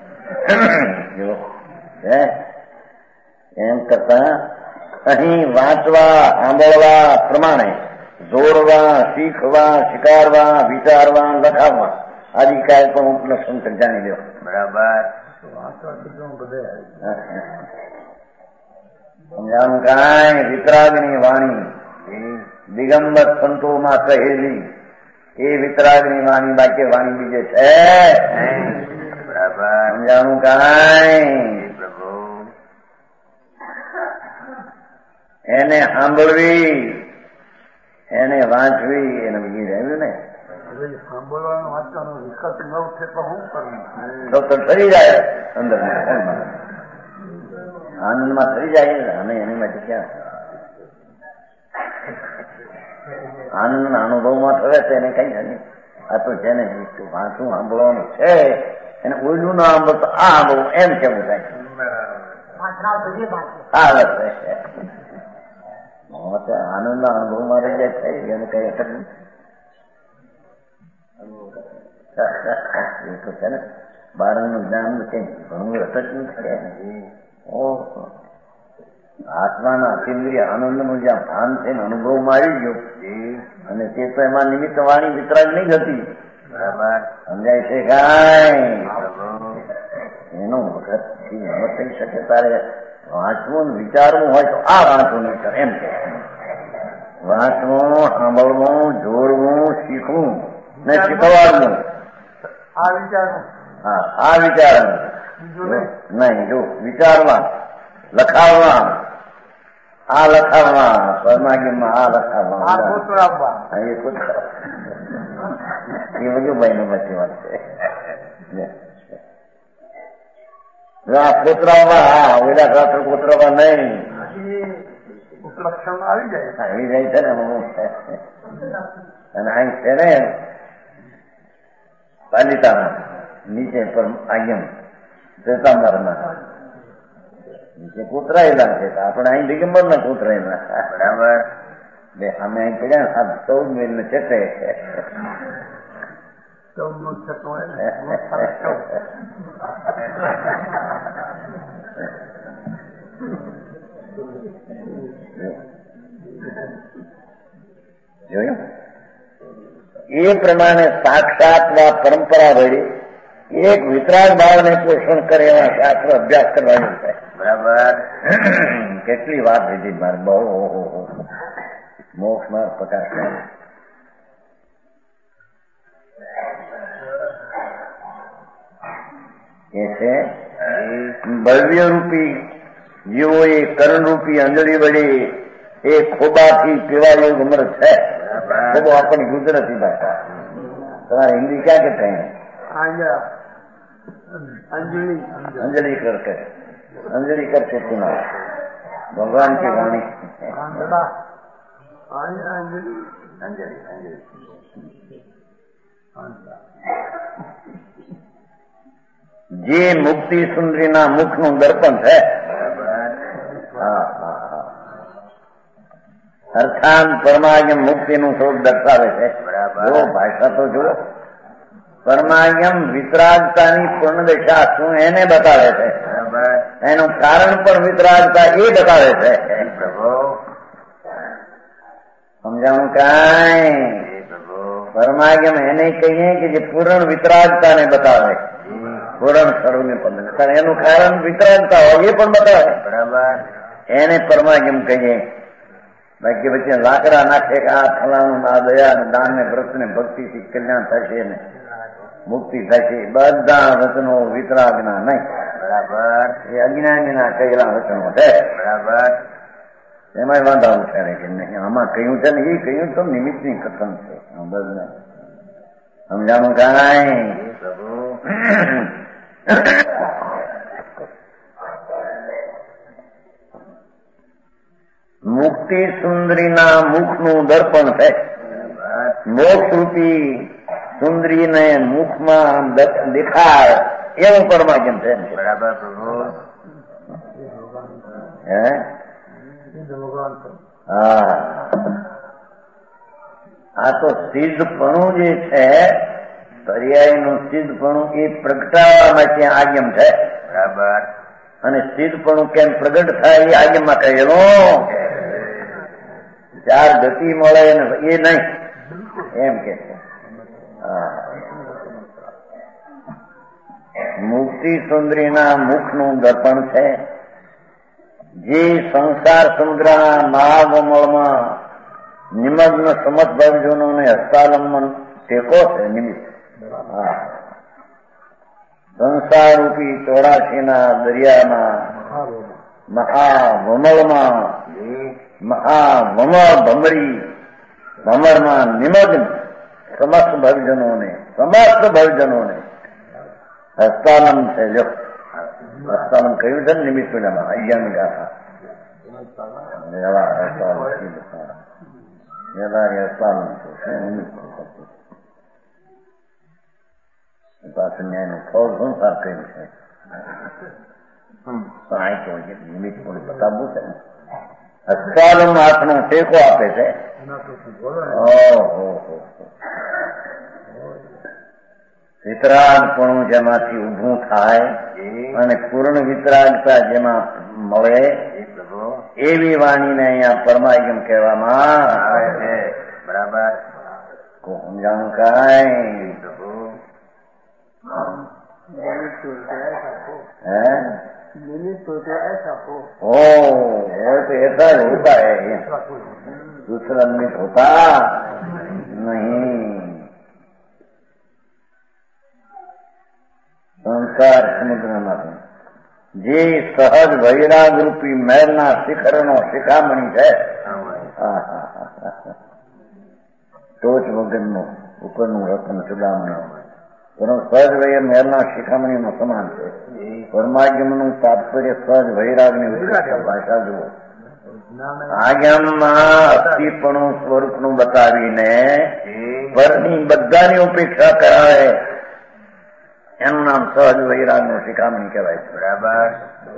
B: એમ કરતા અહીં વાંચવા સાંભળવા પ્રમાણે જોડવા, શીખવા, સ્વીકારવા, વિચારવા, લખાવવા આદિ કાર્યક્રમ શંકર જાણી લ્યો. બરાબર. સમજાણું કાંઈ વિતરાગની વાણી દિગંબર સંતોમાં કહેલી એ વિતરાગની વાણી બાકી વાણી બીજે છે. બરાબર. સમજાણું કાંઈ એને સાંભળવી એને વાંચવી એને બીજી રહ્યું ને
A: સાંભળવાનું વાંચવાનો વિકલ્પ ન ઉઠે તો શું કરવું?
B: તો થઈ જાય અંદર આનંદમાં થઈ જાય અને એની માટે ક્યાં આનંદના અનુભવમાં થવે તો એને કઈ નથી. આ તો જેને વાંચું સાંભળવાનું છે એને ઓઈલું ના સાંભળતો આ સાંભળવું એમ કેવું થાય. આનંદના અનુભવમાં રહી જાય થાય એને કઈ અસર નહીં. એ તો છે ને બારનું જ્ઞાન કઈ ઘણું અસર નથી. આત્માના અતિન્દ્રિય આનંદનું જ્યાં ભાન છે ને અનુભવમાં આવી ગયો અને તે તો એમાં નિમિત્ત વાણી વિતરાગ નહીં હતી. બરાબર. સમજાય છે કાંઈ એનો વખત હિંમત થઈ શકે તારે વાંચવું વિચારવું હોય તો આ વાંચવું નહીં કરે એમ કે વાંચવું, સાંભળવું, જોડવું, શીખવું ને શીખવાડવું
A: આ વિચારવું.
B: હા આ વિચારવું નહીં જો વિચારવા લખાવવા આ લખાવવા પરમાગીમાં આ લખાવવા એ બધું ભાઈ નું બચી વાત છે. કોતરાવવા હા ઓલા રાત્રે કોતરાવવા નહીં
A: લક્ષણ આવી જાય
B: છે ને અને અહીં છે ને પાલિતાના નીચે પર આગમ શ્વેતાંબરના નીચે કોતરાયેલા છે આપણે અહીં દિગંબર ના કોતરાયેલા. બરાબર. બે અમે અહીં પડ્યા 14 મિલ ને ચેતે 14 જોયું એ પ્રમાણે સાક્ષાત પરંપરા વળી એક વિતરાગ ભાવને પોષણ કરે એવા શાસ્ત્ર અભ્યાસ કરવાનું છે. બરાબર. કેટલી વાત લીધી મારે બહુ મોક્ષ માર્ગ પ્રકાશ એ છે ભવ્ય રૂપી જીવો એ કર્ણરૂપી અંજળી વળી એ ખોબાથી પીવા યોગ અમૃત છે. ખોબો આપણી ગુજરાતી ભાષા તમારે હિન્દી ક્યાં કે થાય અંજલિ કરકે અંજલિ કરके सुना भगवान की वाणी જે મુક્તિ સુંદરીના મુખનું દર્પણ છે. અર્થાત પરમાગમ મુક્તિનું સ્વરૂપ દર્શાવે છે. જો ભાષા તો જુઓ પરમાગમ વિતરાગતાની પૂર્ણ દિશા શું એને બતાવે છે. એનું કારણ પણ વિતરાગતા એ બતાવે છે. સમજાણું કાંઈ પરમાગમ એને કહીએ કે જે પૂર્ણ વિતરાગતાને બતાવે પૂર્ણ સ્વરૂપને પણ એનું કારણ વિતરાગતા હોય એ પણ બતાવે. બરાબર. એને પરમાગમ કહીએ. બાકી વચ્ચે લાકડા નાખે કે આ ફલાણું આ દયા દાન ને વ્રત ને ભક્તિથી કલ્યાણ થશે ને મુક્તિ થશે બધા વચનો વિતરાગના નહીં. બરાબર. એ અજ્ઞાનીના કહેલા વચનો છે. બરાબર. એમાં વાંધા ઉઠાડે કે નહીં આમાં કહ્યું છે ને એ કહ્યું તો નિમિત્તની કથન છે. સમજાણું કાંઈ મુક્તિ સુંદરીના મુખનું દર્પણ છે. મોક્ષ રૂપી સુંદરીને મુખમાં દેખાય એવું પરમાગમ છે. બરાબર પ્રભુ. હા, આ તો સિદ્ધપણું જે છે, પર્યાયનું સિદ્ધપણું એ પ્રગટાવવામાં ત્યાં આજ્ઞમ છે. બરાબર. અને સિદ્ધપણું કેમ પ્રગટ થાય એ આજ્ઞમાં કહેલું. ચાર ગતિ મળે એ નહીં એમ કે છે. મુક્તિ સુંદરીના મુખનું દર્પણ છે, જે સંસાર સમુદ્રના મહાવમળમાં નિમગ્ન સમસ્ત ભવજનોને હસ્તાલંબન ટેકો છે. નિમિત્ત સંસાર રૂપી 84 દરિયાના મહાવમળમાં મહાવમળ ભમરમાં નિમગ્ન સમસ્ત ભવજનોને હસ્તાલમ છે. જો હસ્તાલમ કહ્યું છે ને નિમિત્ત પૂજામાં 11 ગાથા હસ્તાલમ છે. પાછું ન્યાયનું ફળ સંસાર કહ્યું છે. નિમિત્ત પણ બતાવવું છે ને. હસ્તાલમ હાથનો ટેકો આપે છે. વિતરાગપણું જેમાંથી ઊભું થાય અને પૂર્ણ વિતરાગતા જેમાં મળે એવી વાણીને અહીંયા પરમાગમ કહેવામાં આવે છે. બરાબર. સમજાણું કાંઈ? हो तो ऐसा ही होता है, दूसरा निमित्त होता नहीं. સંસાર સમુદ્રમાંથી જે સહજ વૈરાગ રૂપી મહેલના શિખરનો શિખામણી છે, ટોચ વગરનું ઉપરનું રતન ચુડામણી, સહજ વૈર મહેલના શિખામણીનો સમાન છે. પરમાગમનું તાત્પર્ય સહજ વૈરાગની ભાષા જુઓ. આજ્ઞામાં અસ્થિપણું સ્વરૂપનું બતાવીને પરની બધાની ઉપેક્ષા કરાવે એનું નામ સહજ વૈરાગનું શિખામણી કહેવાય છે. બરાબર.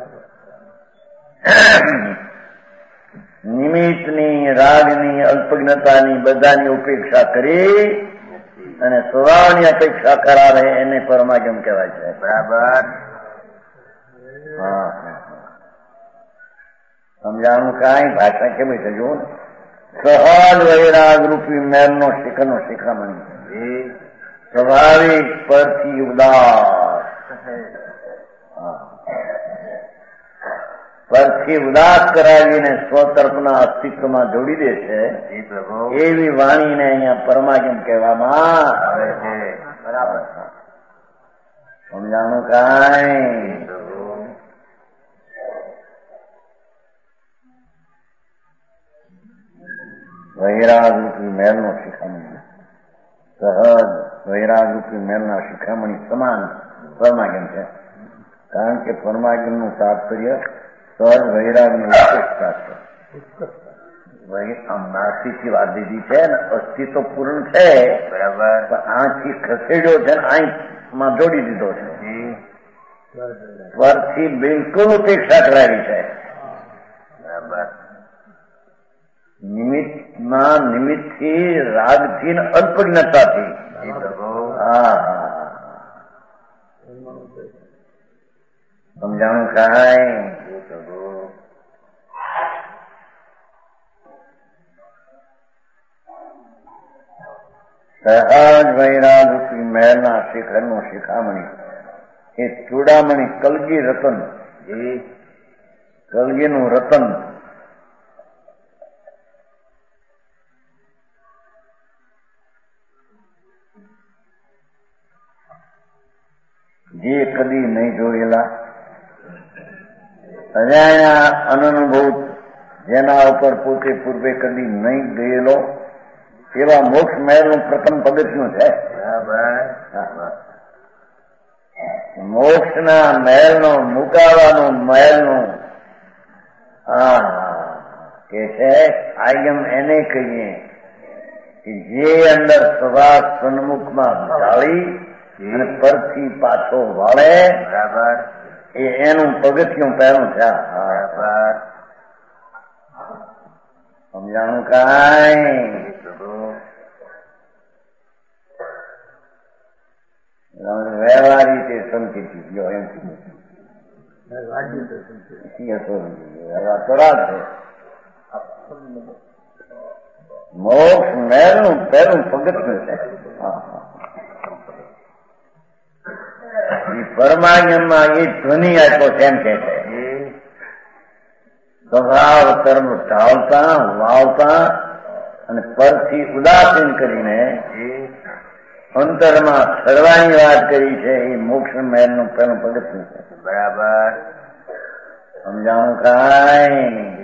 B: નિમિત્તની, રાગની, અલ્પજ્ઞતાની બધાની ઉપેક્ષા કરી અને સ્વભાવની અપેક્ષા કરાવે એને પરમાગમ કહેવાય છે. બરાબર. સમજાણું કાંઈ? ભાષા કેવી છે જુઓ. સહજ વૈરાગ રૂપી મેલનો શિખરનો શિખામણી, સ્વાભાવિક પરથી ઉદાસ, પરથી ઉદાસ કરાવીને સ્વતર્પના અસ્તિત્વમાં જોડી દે છે એવી વાણીને અહીંયા પરમાગમ કહેવામાં આવે છે. બરાબર. સમજાણું કાંઈ? વૈરાગ રૂપી મેલનો શિખામણી, સહજ વૈરાગ રૂપી મેલના શિખામણી સમાન પરમાગમ છે. કારણ કે પરમાગમનું તાત્પર્ય સહજ વૈરાગની ઉપેક્ષા છે. નાસ્તિકથી વાત દીધી છે ને અસ્તિત્વ પૂર્ણ છે. બરાબર. પણ આથી ખસેડ્યો છે ને આમાં જોડી દીધો છે. પરથી બિલકુલ ઉપેક્ષા કરાવી છે. બરાબર. નિમિત્તમાં નિમિત્તથી, રાગથી ને અલ્પજ્ઞતાથી. સમજાણું કાંઈ? સહજ વૈરાગ રૂપી મહેલના શિખરનું શિખામણી એ ચૂડામણી કલગી રતન, કલગીનું રતન જે કદી નહીં જોયેલા અજાણ્યા અનનુભૂત, જેના ઉપર પોતે પૂર્વે કદી નહીં ગયેલો એવા મોક્ષ મહેલનું પ્રથમ પગથિયું છે. મોક્ષના મહેલનો મુકાવાનું મહેલનું કે છે આજ્ઞમ એને કહીએ કે જે અંદર સ્વભાવ સન્મુખમાં ઢાળી અને પરથી પાછો વાળે બરાબર એનું પગથિયું પહેલું થયા બરાબર સમજાણું કાંઈ વ્યવહાર રીતે સંકેતી ગયો એમ થોડા છે મોક્ષ મહેલનું પહેલું પગથિયું છે પરમાણ્યમાં એ ધ્વનિ આપ્યો છે એમ કે છે સ્વભાવ કર્મ ઢાળતા વાવતા અને પરથી ઉદાસીન કરીને અંતરમાં સડવાની વાત કરી છે એ મોક્ષ મહેલનું પહેલું પગથિયું છે બરાબર સમજાણું કાંઈ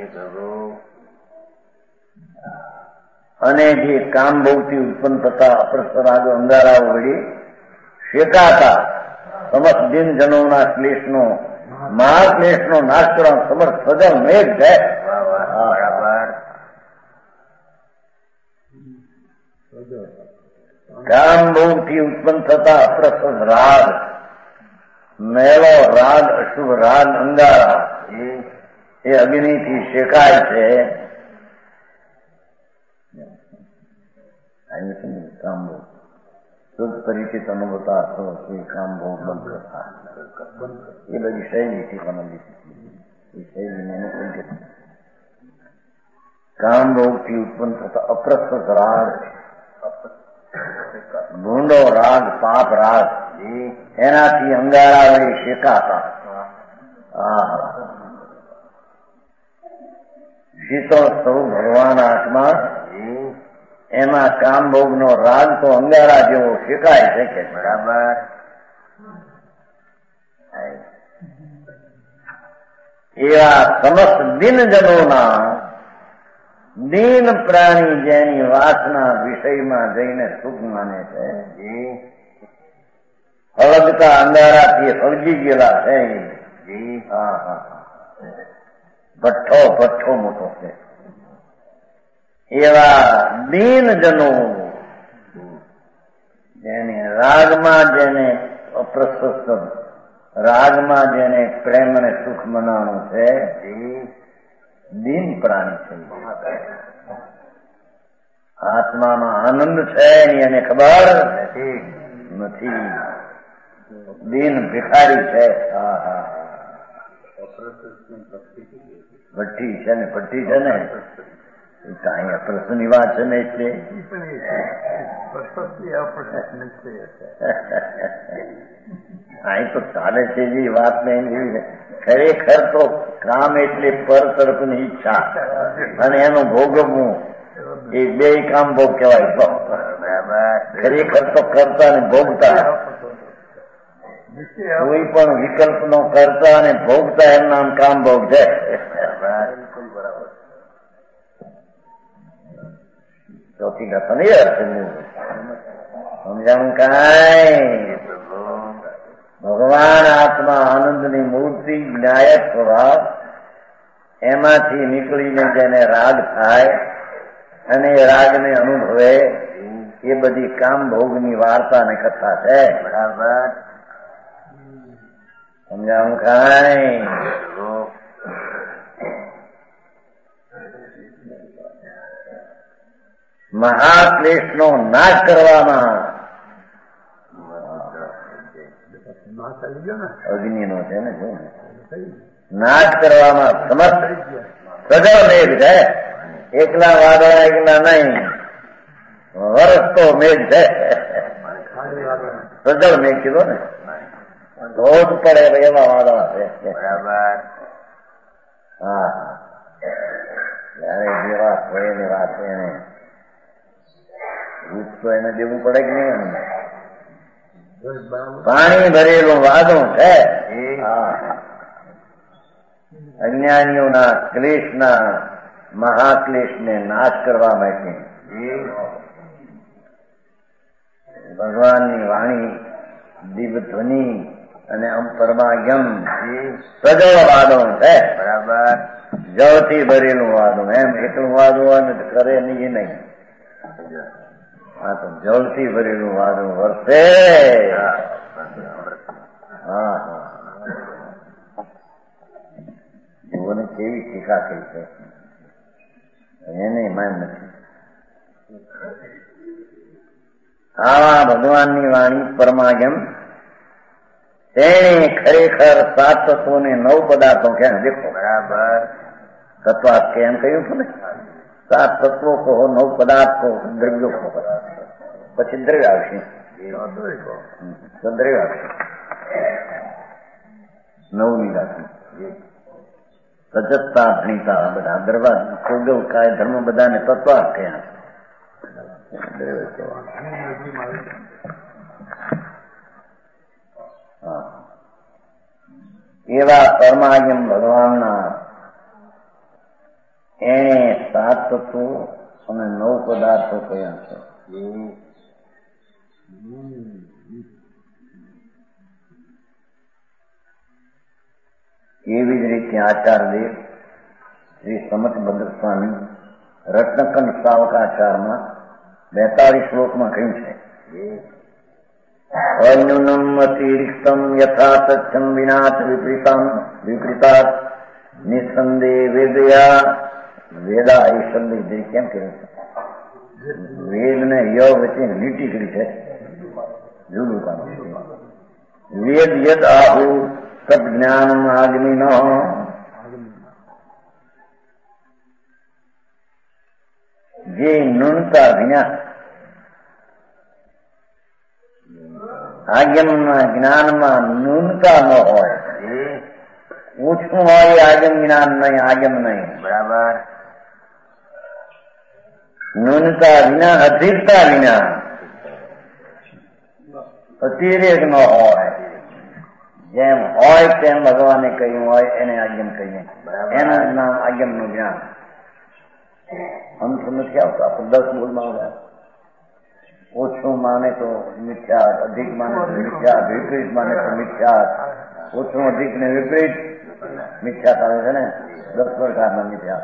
B: અને જે કામ ભોગથી ઉત્પન્ન થતા અપ્રસરાગો અંધારાઓ વળી શેકાતા સમસ્ત દિન જનોના ક્લેશનો મહાક્લેશનો નાશ કરવા સમર્થ સજલ મેઘ છે બરાબર કામ ભોગથી ઉત્પન્ન થતા અપ્રસર રાગ મેલો રાગ અશુભ રાગ અંગારા એ અગ્નિથી શેકાય છે કામ ભોગ શુદ્ધ પરિચિત અનુભવતા કામ ભોગ બંધ થતા એ બધી શૈલીથી બનાવી એ શૈલીને અનુકૂળ છે કામ ભોગથી ઉત્પન્ન થતા અપ્રસ્ત રાગ ભૂંડો રાગ પાપ રાગ એનાથી અંગારા વળી શેકાતા શીતળ સ્વરૂપ ભગવાન આત્મા એમાં કામભોગ નો રાગ તો અંગારા જેવો શેકાય છે કે બરાબર એવા સમસ્ત દિનજનોના દીન પ્રાણી જેની વાસના વિષયમાં જઈને સુખ માને છે હળગતા અંધારાથી હળગી ગયેલા છે ભઠ્ઠો મોટો છે એવા દીનજનો જેને રાગમાં જેને અપ્રશસ્ત રાગમાં જેને પ્રેમ અને સુખ મનાવાનું છે દીન પ્રાણી છે આત્મામાં આનંદ છે એની એને ખબર નથી દીન ભિખારી છે ભઠ્ઠી છે ને ભઠ્ઠી છે ને કાંઈ અપ્રસન્નની વાત છે ને એટલે અહીં તો ચાલે છે જે વાત ને ખરેખર તો કામ એટલે પર તરફની ઈચ્છા અને એનું ભોગવવું એ બે કામ ભોગ કહેવાય ખરેખર તો કરતા અને ભોગતા કોઈ પણ વિકલ્પ નો કરતા અને ભોગતા એમ નામ કામ ભોગ છે ચોથી ઘટના નહીં અર્થ સમજાણું કાંઈ ભગવાન આત્મા આનંદની મૂર્તિ જ્ઞાયક સ્વભાવ એમાંથી નીકળીને જેને રાગ થાય અને એ રાગને અનુભવે એ બધી કામ ભોગની વાર્તા ને કથા છે બરાબર સમજાણું કાંઈ મહાક્લેશનો નાશ કરવામાં અગ્નિનો છે ને નાશ કરવામાં સમર્થ સજળ મેઘ છે એકલા વાદળા એકલા નહીં વરસતો મેઘ છે સજળ મેઘ કીધો ને ધોધ પડે એવા વાદળા છે બરાબર હા જયારે જે વાત હોય એની વાત એને રૂપ તો એને દેવું પડે કે નહીં પાણી ભરેલું વાદળું છે અજ્ઞાનીઓના ક્લેશના મહાક્લેશને નાશ કરવા માટે ભગવાનની વાણી દિવ્ય ધ્વનિ અને પરમાયમ સજળ વાદળું છે બરાબર જળથી ભરેલું વાદળું એમ એટલું વાદળું કરે નહીં આ તો જળથી ભરેલું વાદળ વરસે. હા હા, જીવોને કેવી ટીકા થઈ છે એને માન નથી. આવા ભગવાનની વાણી પરમાગમ તેને ખરેખર 7 તત્વો ને 9 પદાર્થો ક્યાં દેખો. બરાબર, તત્વાત કે એમ કહ્યું હતું ને, 7 તત્વો કહો, 9 પદાર્થ કહો, દ્રવ્યો કહો, પછી દ્રવ્ય આવશે. દ્રવ્ય આવશે 9ની રાખી. સજતતા ભણીતા બધા દ્રવા કોગવ કાય ધર્મ બધાને તત્વાત કયા. એવા પરમાગમ ભગવાનના એને 7 તત્વો અને 9 પદાર્થો કયા છે. એવી જ રીતે આચાર્યદેવ શ્રી સમતભદ્ર સ્વામી રત્નકંડ સાવકાચારમાં 42 શ્લોકમાં કહ્યું છે, અન્યુનમ અતિરિક્તમ યથા તથ્યમ વિનાથ વિપરીતાત નિસંદેહ વેદયા. વેદા એ શબ્દ કેમ કર્યું છે? વેદ ને ય વચ્ચે લીટી કરી છે, જુદું કામ. વેદ યદ આહુ સદ જ્ઞાન આગમી ન. જે નુનતા વિના આગમના જ્ઞાનમાં નુનતા ન હોય, ઓછું હોય આગમ જ્ઞાન નહીં, આગમ નહીં. બરાબર, ન્યૂનતા વિના, અધિકતા વિના, અતિરેક ન હોય. જેમ હોય તેમ ભગવાને કહ્યું હોય એને આગમ કહીએ, એનું નામ આગમનું જ્ઞાન. અંત નથી આવતો. આપણે 10 બોલમાં આવ્યા. ઓછું માને તો મિથ્યા, અધિક માને તો મિથ્યા, વિપરીત માને તો મિથ્યા. ઓછું અધિક ને વિપરીત મિથ્યા થાય છે ને, 10 પ્રકારના મિથ્યા.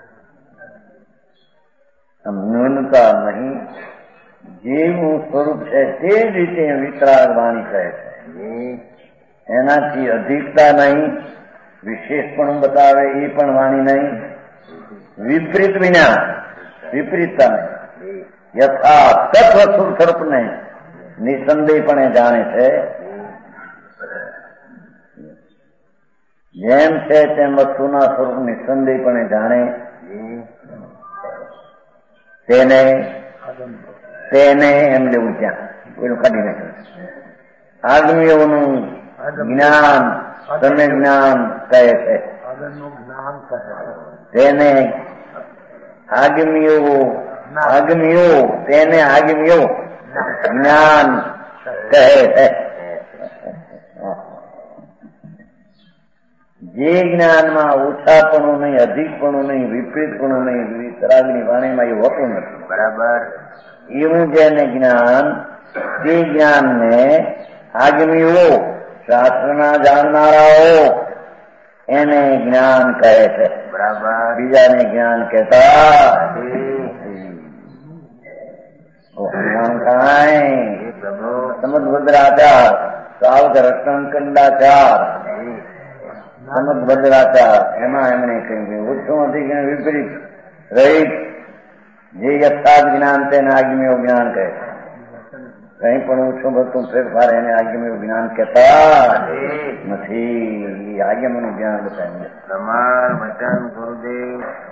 B: ન્યૂનતા નહીં, જેવું સ્વરૂપ છે તે જ રીતે વિતરાગ વાણી કહે છે. એનાથી અધિકતા નહીં, વિશેષપણું બતાવે એ પણ વાણી નહીં, વિપરીત વિના વિપરીતતા નહીં. યથા તત્વ સ્વરૂપને નિસંદેહપણે જાણે છે. જેમ છે તેમ વસ્તુના સ્વરૂપ નિસંદેહપણે જાણે તેને એમ લેવું. ત્યાં એનું કાઢી નાખ્યું. આગમીઓનું જ્ઞાન તમે જ્ઞાન કહે છે. તેને આગમીઓ તેને આગમીઓ જ્ઞાન કહે છે. જે જ્ઞાનમાં ઓછાપણું નહીં, અધિકપણું નહીં, વિપરીતપણું નહીં, વિતરાગની વાણીમાં એવું હોતું નથી. બરાબર, એવું જેને જ્ઞાન, તે જ્ઞાનને આગમીઓ, શાસ્ત્રના જાણનારાઓ એને જ્ઞાન કહે છે. બરાબર, બીજાને જ્ઞાન કહેતા સમદભદ્રાચાર, સાવધ રત્નકંડાચાર, સમદભદ્રાચાર, એમાં એમણે કહ્યું ઓછું અધિક વિપરીત રહિત જે યથાર્થ જ્ઞાન તેને આગમીઓ જ્ઞાન કહે છે. કઈ પણ ઓછું બધું ફેરફાર એને આગમીઓ જ્ઞાન કહેતા નથી. આગમનું જ્ઞાન બતાવ્યું. તમાર વચન ગુરુદેવ